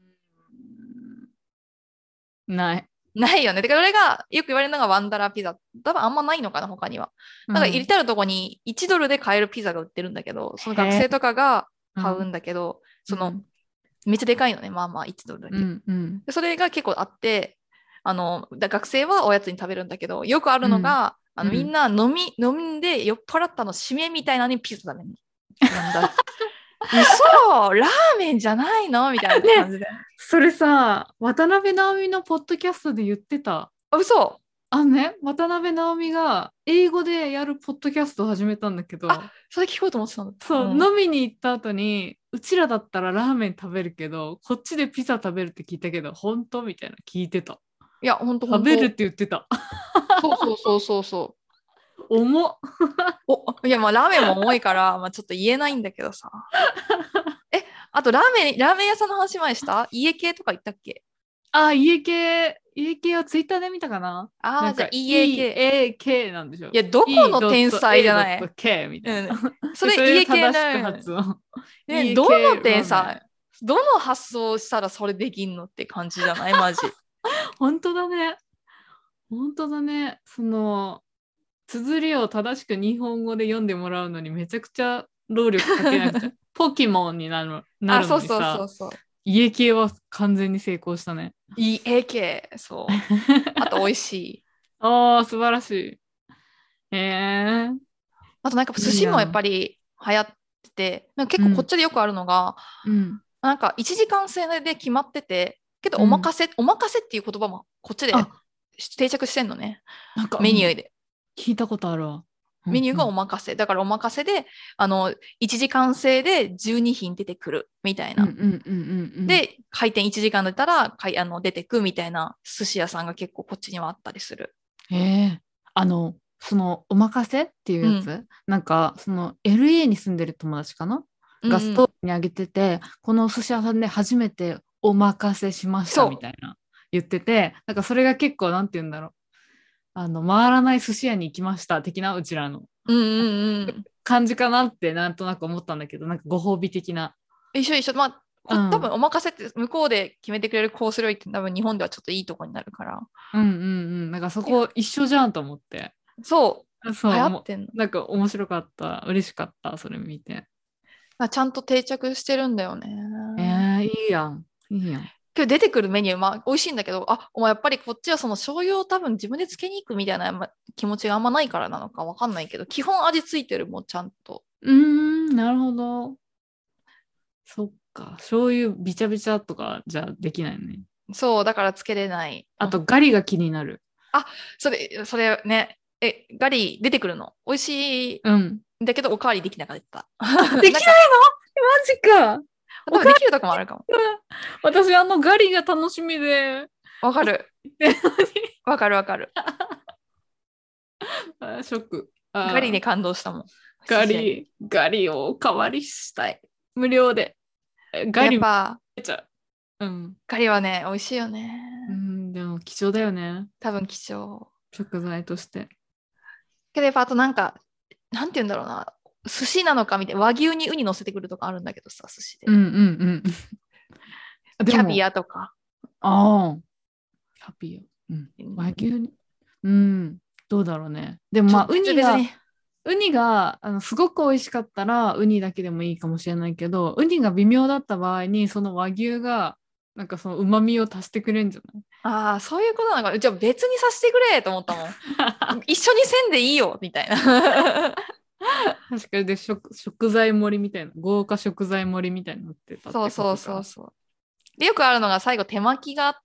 ない。 ないよね。てか、それがよく言われるのがワンダラーピザ。多分あんまないのかな、他には。なんか入りうん。 たるとこにいちドルで買えるピザが売ってるんだけど、そのへえ。 学生とかが買うんうん。 だけど、その、 うん。 めっちゃでかいのね。まあまあいちドルだけ。 うん。うん。 でそれが結構あって、あの、だ学生はおやつに食べるんだけど、よくあるうん。 のが、あのみんうん。 な飲み、飲んで酔っ払ったの締めみたいなのにピザ食べるの。ワンダラ。嘘ラーメンじゃないのみたいな感ね、 じで。 それさ、渡辺直美のポッドキャストで言ってた。 あ、嘘あのね、渡辺直美が英語でやるポッドキャストを始めたんだけあ、 ど、 それ聞こうと思ってたんだった。 そう、 うん。 飲みに行った後に、うちらだったらラーメン食べるけど、こっちでピザ食べるって聞いたけど、本当みたいな聞いてた。 いや、ほんとほ食べるってんと。 言ってた。 そうそうそうそうそ重っ。 う。お、いや、まあラーメンも重いから、まあちょっと言えないんだけどさ。え、あとラーメン、ラーメン屋さんの話前した家系とか言ったっけ？ あ、家系、家系はツイッターで見たかな。 ああー、じゃあなんか家系。 イーエーケー なんでしょ。 いや、どこの天才じゃない？ イーエーケー みたいな。 うん。そで、それれで家系正しくだよね。 発音。 ね、どのイーエーケー ラーメン。 天才？どの発想したらそれできんのって感じじゃないマジ。 本当だね。本当だね。その、綴りを正しく日本語で読んでもらうのにめちゃくちゃ労力かけなくちゃ。ポケモンになる、なあ、 るのそうそうそにさ、 うそう。 家系は完全に成功したね。 家系、そう。あと美味しい。 ああ、素晴らしい。へえ、 あとなんか寿司もやっいいやん。 ぱり流行ってて、なんか結構こっうん、 ちでよくあるのが、 うん、 なんかいちじかん制で決まってて、けどうん。 お任せ、お任せっていう言葉もこっちあ、 で定着してんのね。 なんか、うん、 メニューで。 聞いたことあるわ。うメニューがおんうん。 任せ。だからお任せで、あの、いちじかん制でじゅうに品出てくるみたいな。 うんうんうんうんうん。 で、開店いちじかんだったらかいあの出てくみたいな寿司屋さんが結構こっちにはあったりする。 へえ。あの、その、お任せっていううん。 やつ、なんか、その、エルエー に住んでる友達かながスうんうん。 トーリーに上げてて、このお寿司屋さんで初めてお任せしましたみそたいな言ってて、なんかそれが結構、なんて言うんだろう。あの、回らない寿司屋に行きました的な、うちらのう。うんうんうん。 感じかなってなんとなく思ったんだけど、なんかご褒美的な。 一緒一緒。まあ、こ多分うん。 お任せって向こうで決めてくれるコース料理って多分日本ではちょっといいとこになるから。 うんうんうん。なんかそこ一緒じゃんと思って。 そう。流そう、も行ってんの。 う、なんか面白かった。嬉しかった、それ見て。 あちゃんと定着してるんだよね。 えー、いいやん。いいやん。 今日出てくるメニュー、まあ、美味しいんだけど、あ、お前やっぱりこっちはその醤油を多分自分でつけに行くみたいなま気持ちがあんまないからなのかわかんないけど、基本味ついてるもん、ちゃんと。 うーん、なるほど。そっか。醤油びちゃびちゃとかじゃできないね。 そう、だからつけれない。 あと、ガリが気になる。 あ、それ、それね、え、ガリ出てくるの。美味しいうん。 んだけど、おかわりできなかった。 あ、できないの？ なんか、 マジか。おかわ多分できるとこもあるかも。 りだ。私、あのガリが楽しみで。 わかる。わかるわかる。 あ、ショック。 ガリあ、 に感動したもん。寿司屋に。 ガリ、ガリをおかわりしたい。無料で。えガやっリぱ、 めちゃう。うん。 ガリはね、美味しいよね。 うん、でも貴重だよね。 多分貴重。 食材として。 けどやっぱあとなんか、なんて言うんだろうな。寿司なのかみたいな。和牛にウニ乗せてくるとかあるんだけどさ、寿司で。 うんうんうん。でキャビも、 アとか。 ああ、ハッピーよ。うん。 うん和牛に、うん、どうだろうね。でもまあ、 ちょっとウニが、 別に。 ウニがあのすごく美味しかったらウニだけでもいいかもしれないけど、ウニが微妙だった場合にその和牛がなんかその旨味を足してくれるんじゃない？ ああ、そういうことなのか。じゃあ別にさせてくれと思ったもん。一緒にせんでいいよみたいな。 確かに。で食、食材盛りみたいな、豪華食材盛りみたいになってたってこそうそうそうとか。 そう。で、よくあるのが最後手巻きがあって、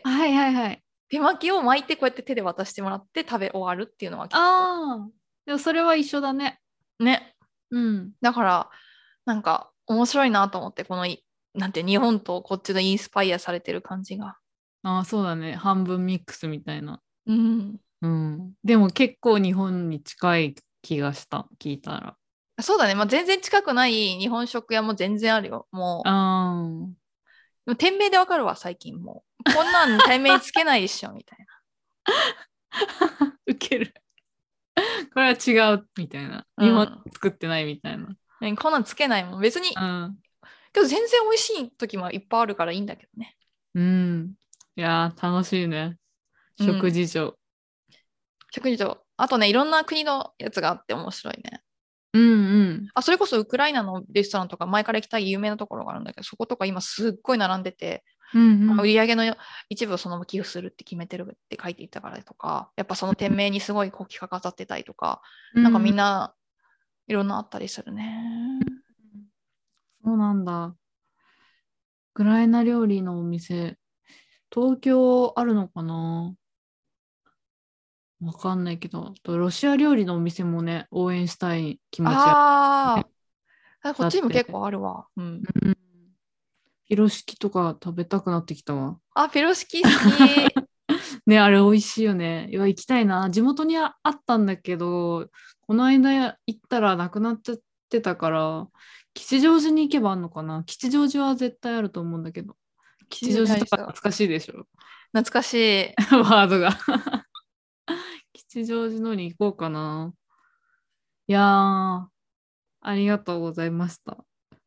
はいはいはい。 手巻きを巻いてこうやって手で渡してもらって食べ終わるっていうのは結構。 ああ、でもそれは一緒だね。 ね。 うん。 だから、なんか面白いなと思って、このい、なんて日本とこっちのインスパイアされてる感じが。 ああ、そうだね。半分ミックスみたいな。 うん。 うん。でも結構日本に近い気がした。聞いたら。 そうだね。まあ、全然近くない日本食屋も全然あるよ。もああ。 う、でも店名でわかるわ、最近もう。こんなん店名つけないでしょ、みたいウケる。これは違うみたいな。日本な。 作ってないみたいな。 うん。こんなんつけないもん。別に、 うん。 けど全然美味しい時もいっぱいあるからいいんだけどね。 うん。いやー、楽しいね。 うん。 食事上。 食事上。あとね、いろんな国のやつがあって面白いね。 うんうん。 あ、それこそウクライナのレストランとか前から行きたい有名なところがあるんだけど、そことか今すっごい並んでて、 うんうん。 売り上げの一部をそのまま寄付するって決めてるって書いていたからとか、やっぱその店名にすごい国旗が飾ってたりとか、なんかうんうん。 みんないろんなあったりするね。 そうなんだ。ウクライナ料理のお店、東京あるのかな？わかんないけど、とロシア料理のお店もね、応援したい気持ちは。 ああ、こっちにも結だって、 構あるわ。うん。 うん、ピロシキとか食べたくなってきたわ。 あ、ピロシキ好き。 ね、あれ美味しいよね。いや、行きたいな。地元にああったんだけど、この間行ったらなくなっちゃってたから、吉祥寺に行けばあんのかな。吉祥寺は絶対あると思うんだけど。吉祥寺とか懐かしいでしょ。 懐かしい。 ワードが。吉祥寺のに行こうかな。いやー、ありがとうございました。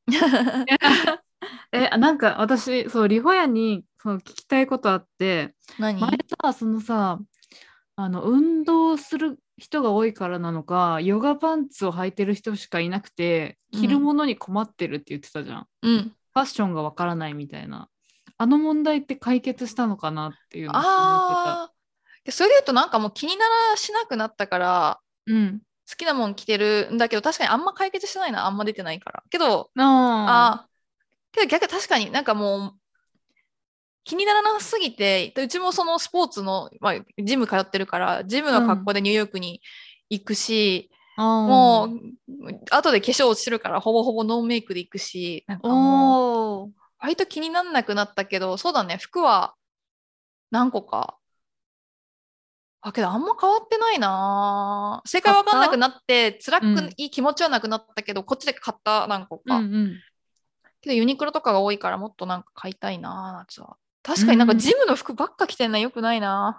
え、なんか私、そう、リホヤにそう聞きたいことあって、前何？ さ、そのさ、あの、運動する人が多いからなのか、ヨガパンツを履いてる人しかいなくて、着るうん。 ものに困ってるって言ってたじゃん。 うん。 ファッションがわからないみたいな。あの問題って解決したのかなっていうのを気になってた。 ああ、それで言うとなんかもう気にならしなくなったから、 うん。 好きなもん着てるんだけど、確かにあんま解決してないな、あんま出てないから。けど、 ああ。 ああ、けど逆に確かになんかもう気にならなすぎて、うちもそのスポーツの、まあ、ジム通ってるから、ジムの格うん。 好でニューヨークに行くし、 あもう、 あ。 後で化粧落ちるからほぼほぼノーメイクで行くし、なんかもう、 おー。 割と気にならなくなったけど、そうだね、服は何個か。あ、けどあんま変わってないな。正解わかんなく買った？ なって、辛くうん。 いい気持ちはなくなったけど、こっちで買った何個か。 うんうん。 けどユニクロとかが多いからもっとなんか買いたいな、夏は。 う確かになんかん。 ジムの服ばっか着てんのよくないな。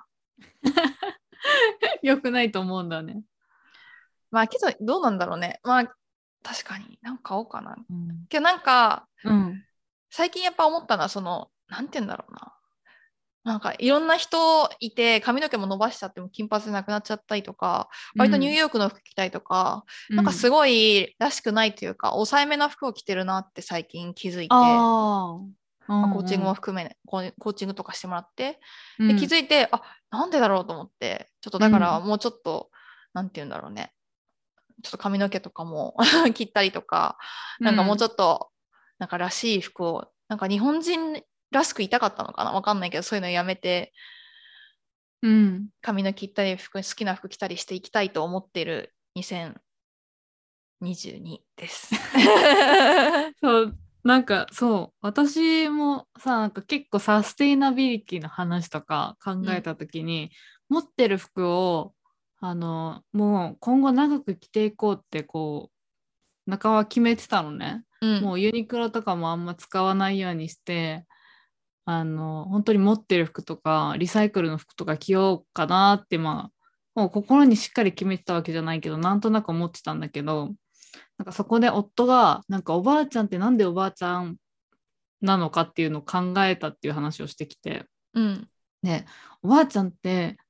よくないと思うんだね。 まあけどどうなんだろうね。まあ確かになんか買おうかな。 うん。 けどなんかうん。 最近やっぱ思ったのはその、なんて言うんだろうな。なんかいろんな人いて髪の毛も伸ばしちゃっても金髪でなくなっちゃったりとか、割とニューうん。 ヨークの服着たりとか、 うん。 なんかすごいらしくないというか、抑えめな服を着てるなって最近気づいて、 ああ。うまあ、コーチングもんうん。 含め、コーコーチングとかしてもらって、で気うん。 づいて、あ、なんでだろうと思って、ちょっとだからうん。 もうちょっと、なんて言うんだろうね。ちょっと髪の毛とかも切ったりとか、なんかもうちうん。 ょっと、なんからしい服を、なんか日本人らしくいたかったのかなわかんないけど、そういうのやめて、 うん。 髪の切ったり服、好きな服着たりしていきたいと思っているにせんにじゅうにです。 そう、なんかそう、私もさ、なんか結構サステイナビリティの話とか考うん。 えたときに、持ってる服を、あの、もう今後長く着ていこうってこう、中は決めてたのね。 うん。 もうユニクロとかもあんま使わないようにして、あの、本当に持ってる服とか、リサイクルの服とか着ようかなって、まあ、もう心にしっかり決めてたわけじゃないけど、なんとなく思ってたんだけど、なんかそこで夫が、なんかおばあちゃんってなんでおばあちゃんなのかっていうのを考えたっていう話をしてきて、 うん。 で、おばあちゃんって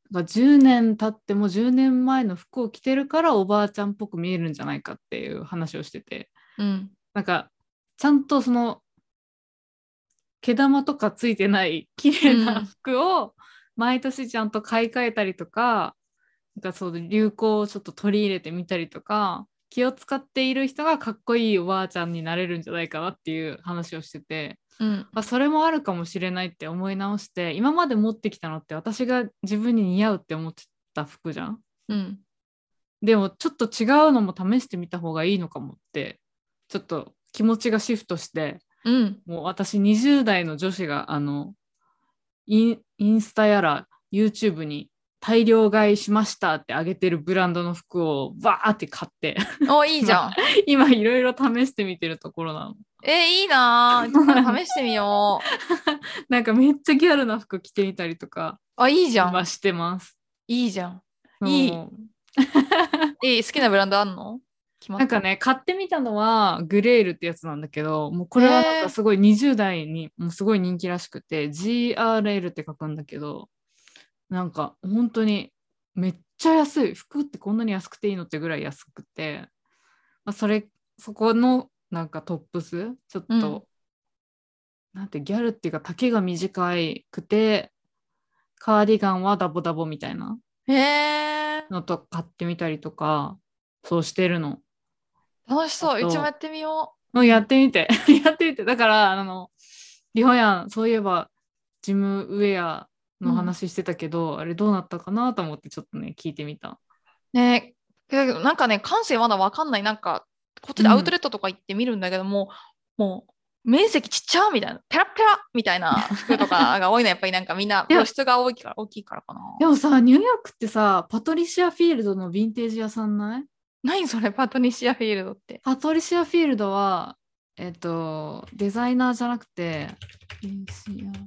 がじゅうねん経ってもじゅうねんまえの服を着てるからおばあちゃんっぽく見えるんじゃないかっていう話をしてて、 うん、 なんかちゃんとその毛玉とかついてない綺麗な服を毎年ちゃんと買い替えたりとか、なんかそう流行をちょっと取り入れてみたりとか、気を使っている人がかっこいいおばあちゃんになれるんじゃないかなっていう話をしてて、 うん、 あ、それもあるかもしれないって思い直して、今まで持ってきたのって私が自分に似合うって思ってた服じゃん。 うん。 でもちょっと違うのも試してみた方がいいのかもって、ちょっと気持ちがシフトして、 うん。 もう私にじゅう代の女子があのイン、インスタやら YouTube に大量買いしましたってあげてるブランドの服をバーって買ってお、いいじ今、 ゃん。 今いろいろ試してみてるところなの。 えー、いいなー。今度試してみよう。 なんかめっちゃギャルな服着てみたりとかあ、いいじゃん。 今してます。 いいじゃん。いい。 そう。 いい。好きなブランドあんの？決まった？ なんかね、買ってみたのはグレールってやつなんだけど、もうこへれはなんかえ。 すごいにじゅう代にもうすごい人気らしくて、ジーアールエル って書くんだけど、なんか本当にめっちゃ安い。服ってこんなに安くていいのってぐらい安くて、まあ、それ、そこのなんかトップス、ちょっうん。 と、なんてギャルっていうか丈が短くて、カーディガンはダボダボみたいなへえ。 のと買ってみたりとか、そうしてるの。 楽しそう。うちもやあと、 ってみよもうやってみて。やってみて。だから、あの、リホヤン、そういえば、ジムウェアう。 のうん。 話してたけど、あれどうなったかなと思ってちょっとね、聞いてみた。 ねえ。けどなんかね、感性まだわかんない。なんか、こっちでアウトうん。 レットとか行って見るんだけども、もう、面積ちっちゃみたいな。ペラペラみたいな服とかが多いのはやっぱりなんかみんないや、 露出が大きいから、大きいからかな。 でもさ、ニューヨークってさ、パトリシア・フィールドのヴィンテージ屋さんない？ 何それ、パトニシアフィールドって。 パトリシア・フィールドは、えっと、デザイナーじゃなくて、パトリシア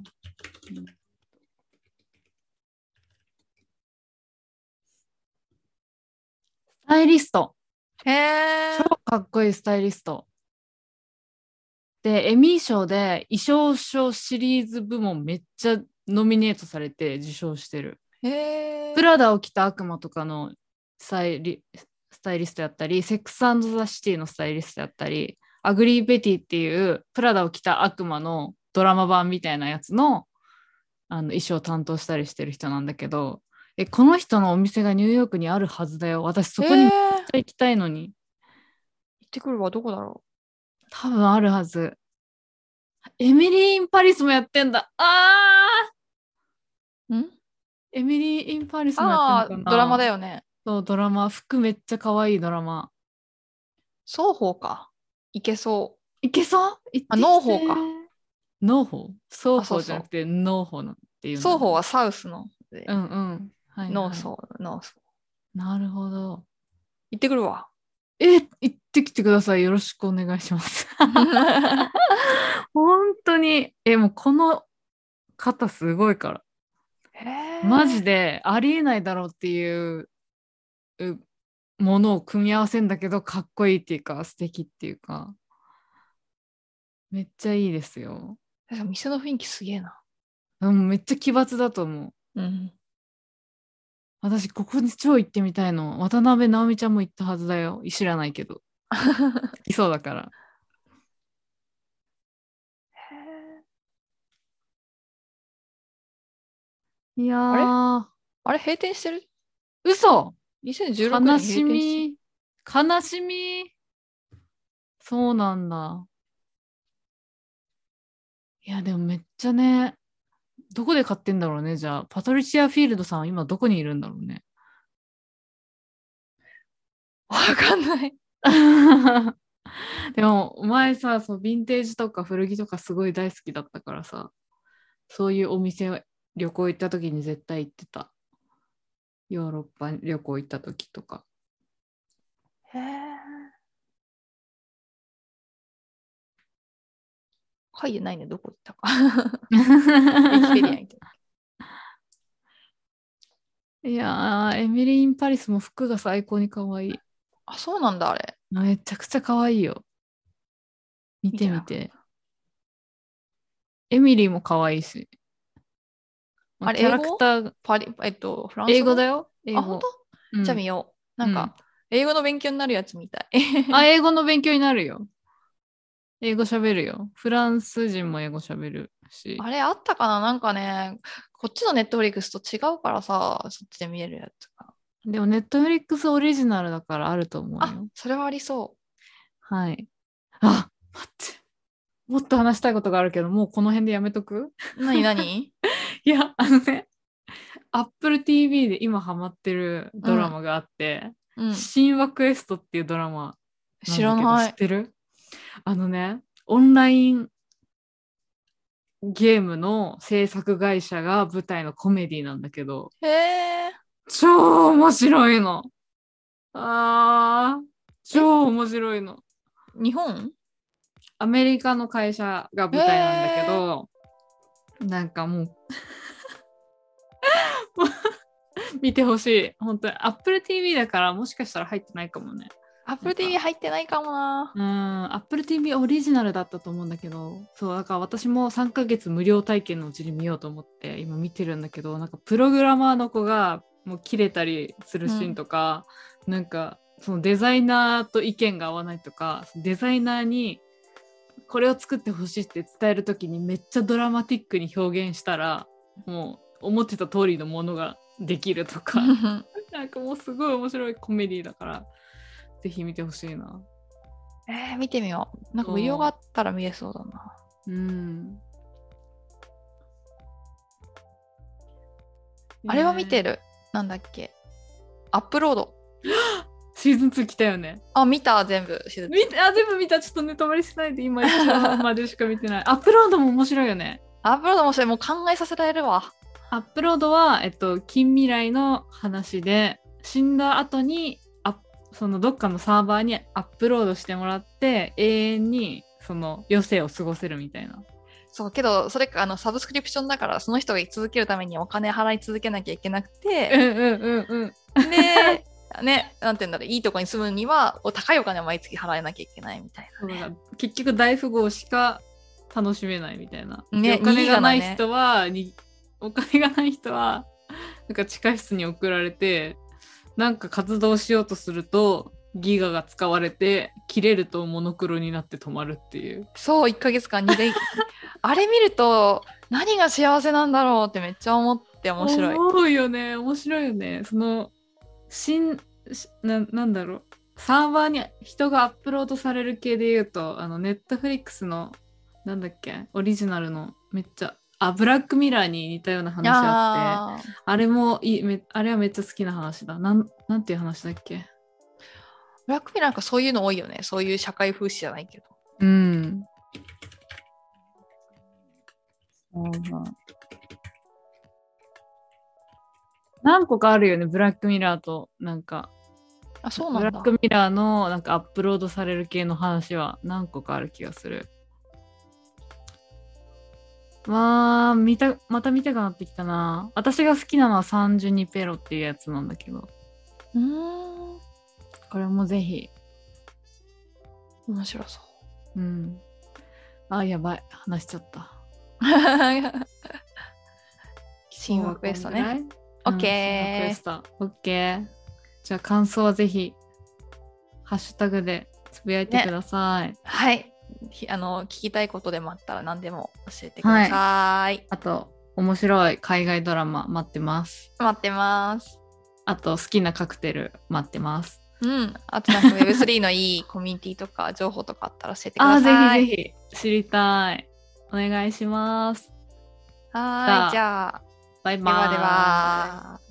スタイリスト。 へ超え。 かっこいいスタイリスト。で、エミー賞で衣装賞シリーズ部門めっちゃノミネートされて受賞してる。 へえ。 プラダを着た悪魔とかのスタイリスタイリストやったり、セックスザ・シティのスタイリストやったり、アグリー・ベティっていうプラダを着た悪魔のドラマ版みたいなやつの、あの衣装を担当したりしてる人なんだけど、え、この人のお店がニューヨークにあるはずだよ。私そへこにめっちえ。 ゃ行きたいのに。 行ってくるわ、どこだろ多分あるはず。エミリー・イン・パリスもやってんだ。あう。んーエミリー・イン・パリスもやってんのああー、ドラマかな？ だよね。 そう、ドラマ。服めっちゃ可愛いドラマ。 双方か。いけそう。 いけそう？行っあ、 てきて。 農法か。 ノーホー双あ、そうそう。 方じゃなくてノーホーっていうんだね。 双方はサウスので、 うんうん。はいはい。 農村、農村。 なるほど。 行ってくるわ。 え、行ってきてください。よろしくお願いします。本当に。え、もうこの方すごいから。 へマジえ。 でありえないだろうっていううものを組み合わせんだけど、かっこいいっていうか、素敵っていうか、めっちゃいいですよ。 店の雰囲気すげえな。 うん、めっちゃ奇抜だと思う。 うん。 私、ここに超行ってみたいの。渡辺直美ちゃんも行ったはずだよ。知らないけど。好きそうだから。 へえ。 いやあれー、 あれ閉店してる？ 嘘。 にせんじゅうろく悲年閉し店してる。 み。悲しみ。そうなんだ。いや、でもめっちゃね、どこで買ってんだろうね、じゃあ。パトリシア・フィールドさんは今どこにいるんだろうね。 わかんない。 でも、お前さ、そう、ヴィンテージとか古着とかすごい大好きだったからさ、そういうお店旅行行った時に絶対行ってた。ヨーロッパ旅行行った時とか。 へえ。書いてないね、どこ行ったか。ウィキペディアみたいいやー、エミリー・イン・パリスも服が最高に可愛い。 あ、そうなんだ、あれ。 めちゃくちゃ可愛いよ。見見てなかってみて。エミリーも可愛いし。 あれキャラクターパリ、えっと、フランス語英語だよ。英語。 あ、本当、 うん、 じゃあ見よう。なんか、うん、英語の勉強になるやつみたい。 あ、英語の勉強になるよ。英語喋るよ。フランス人も英語喋るし。 あれあったかな、なんかね、こっちのネットフリックスと違うからさ、そっちで見えるやつが。 でもネットフリックスオリジナルだからあると思うよ。 あ、それはありそう。 はい。あ、待って。もっと話したいことがあるけど、もうこの辺でやめとく？ 何何いや、あのね、Apple ティーブイ で今ハマってるドラマがあって、うん、神話クエストっていうドラマなんだけど、知らない。知ってる？あのね、オンラインゲームの制作会社が舞台のコメディなんだけど、 へー、 超面白いの。あー、超面白いの。 日本？ アメリカの会社が舞台なんだけど、なんかもう見てほしい。本当に Apple ティーブイ だからもしかしたら入ってないかもね。 Apple ティーブイ 入ってないかもな。 うん、Apple ティーブイ オリジナルだったと思うんだけど、そうだから私もさんかげつ無料体験のうちに見ようと思って今見てるんだけど、なんかプログラマーの子がもう切れたりするシーンとか、うん、なんかそのデザイナーと意見が合わないとか、デザイナーにこれを作ってほしいって伝えるときにめっちゃドラマティックに表現したらもう思ってた通りのものができるとかなんかもうすごい面白いコメディだからぜひ見てほしいな。 えー、見てみよう。なんか無料があったら見えそうだな。 うん。 あれは見てる。なんだっけ。アップロード。 シーズンツー来たよね。 あ、見た、全部。シーズン見た、あ、全部見た。ちょっとネタバレしないで、今一話までしか見てない。アップロードも面白いよね。 アップロードもそれもう考えさせられるわ。 アップロードは、えっと、近未来の話で、死んだ後に、あ、そのどっかのサーバーにアップロードしてもらって、永遠にその余生を過ごせるみたいな。 そうけどそれかあのサブスクリプションだからその人が居続けるためにお金払い続けなきゃいけなくて、 うんうんうんうん。 でね、なんて言うんだろう、いいとこに住むには高いお金を毎月払えなきゃいけないみたいな、ね、 結局大富豪しか楽しめないみたいな、ね、お金がない人はに、ね、お金がない人はなんか地下室に送られてなんか活動しようとするとギガが使われて切れるとモノクロになって止まるっていう。 そういっかげつかんにであれ見ると何が幸せなんだろうってめっちゃ思って面白い。 思うよね、面白いよね。その新 な, なんだろうサーバーに人がアップロードされる系で言うとあのネットフリックスのなんだっけオリジナルのめっちゃあブラックミラーに似たような話あって あ, あれもいいめあれはめっちゃ好きな話だ。なんなんていう話だっけ。 ブラックミラーなんかそういうの多いよね。そういう社会風刺じゃないけど。 うん。そうだ。何個かあるよね、ブラックミラーとなんか。 あ、そうなんだ。 ブラックミラーのなんかアップロードされる系の話は何個かある気がする。まあ、見た、また見たくなってきたな。私が好きなのはサンジュニペロっていうやつなんだけど。 うーん。 これもぜひ。 面白そう。 うん。あ、やばい。話しちゃった。 神話クエストね。オッケー。 神話クエスト。オッケー。じゃあ感想はぜひ、ハッシュタグでつぶやいてください。ね、 はい。あの、聞きたいことでもあったら何でも教えてください。はい、 あと、面白い海外ドラマ待ってます。 待ってます。 あと、好きなカクテル待ってます。 うん。あとなんか ウェブスリー のいいコミュニティとか情報とかあったら教えてください。 あ、ぜひぜひ知りたい。お願いします。 はい。じゃあ、 バイバイ。 ではでは。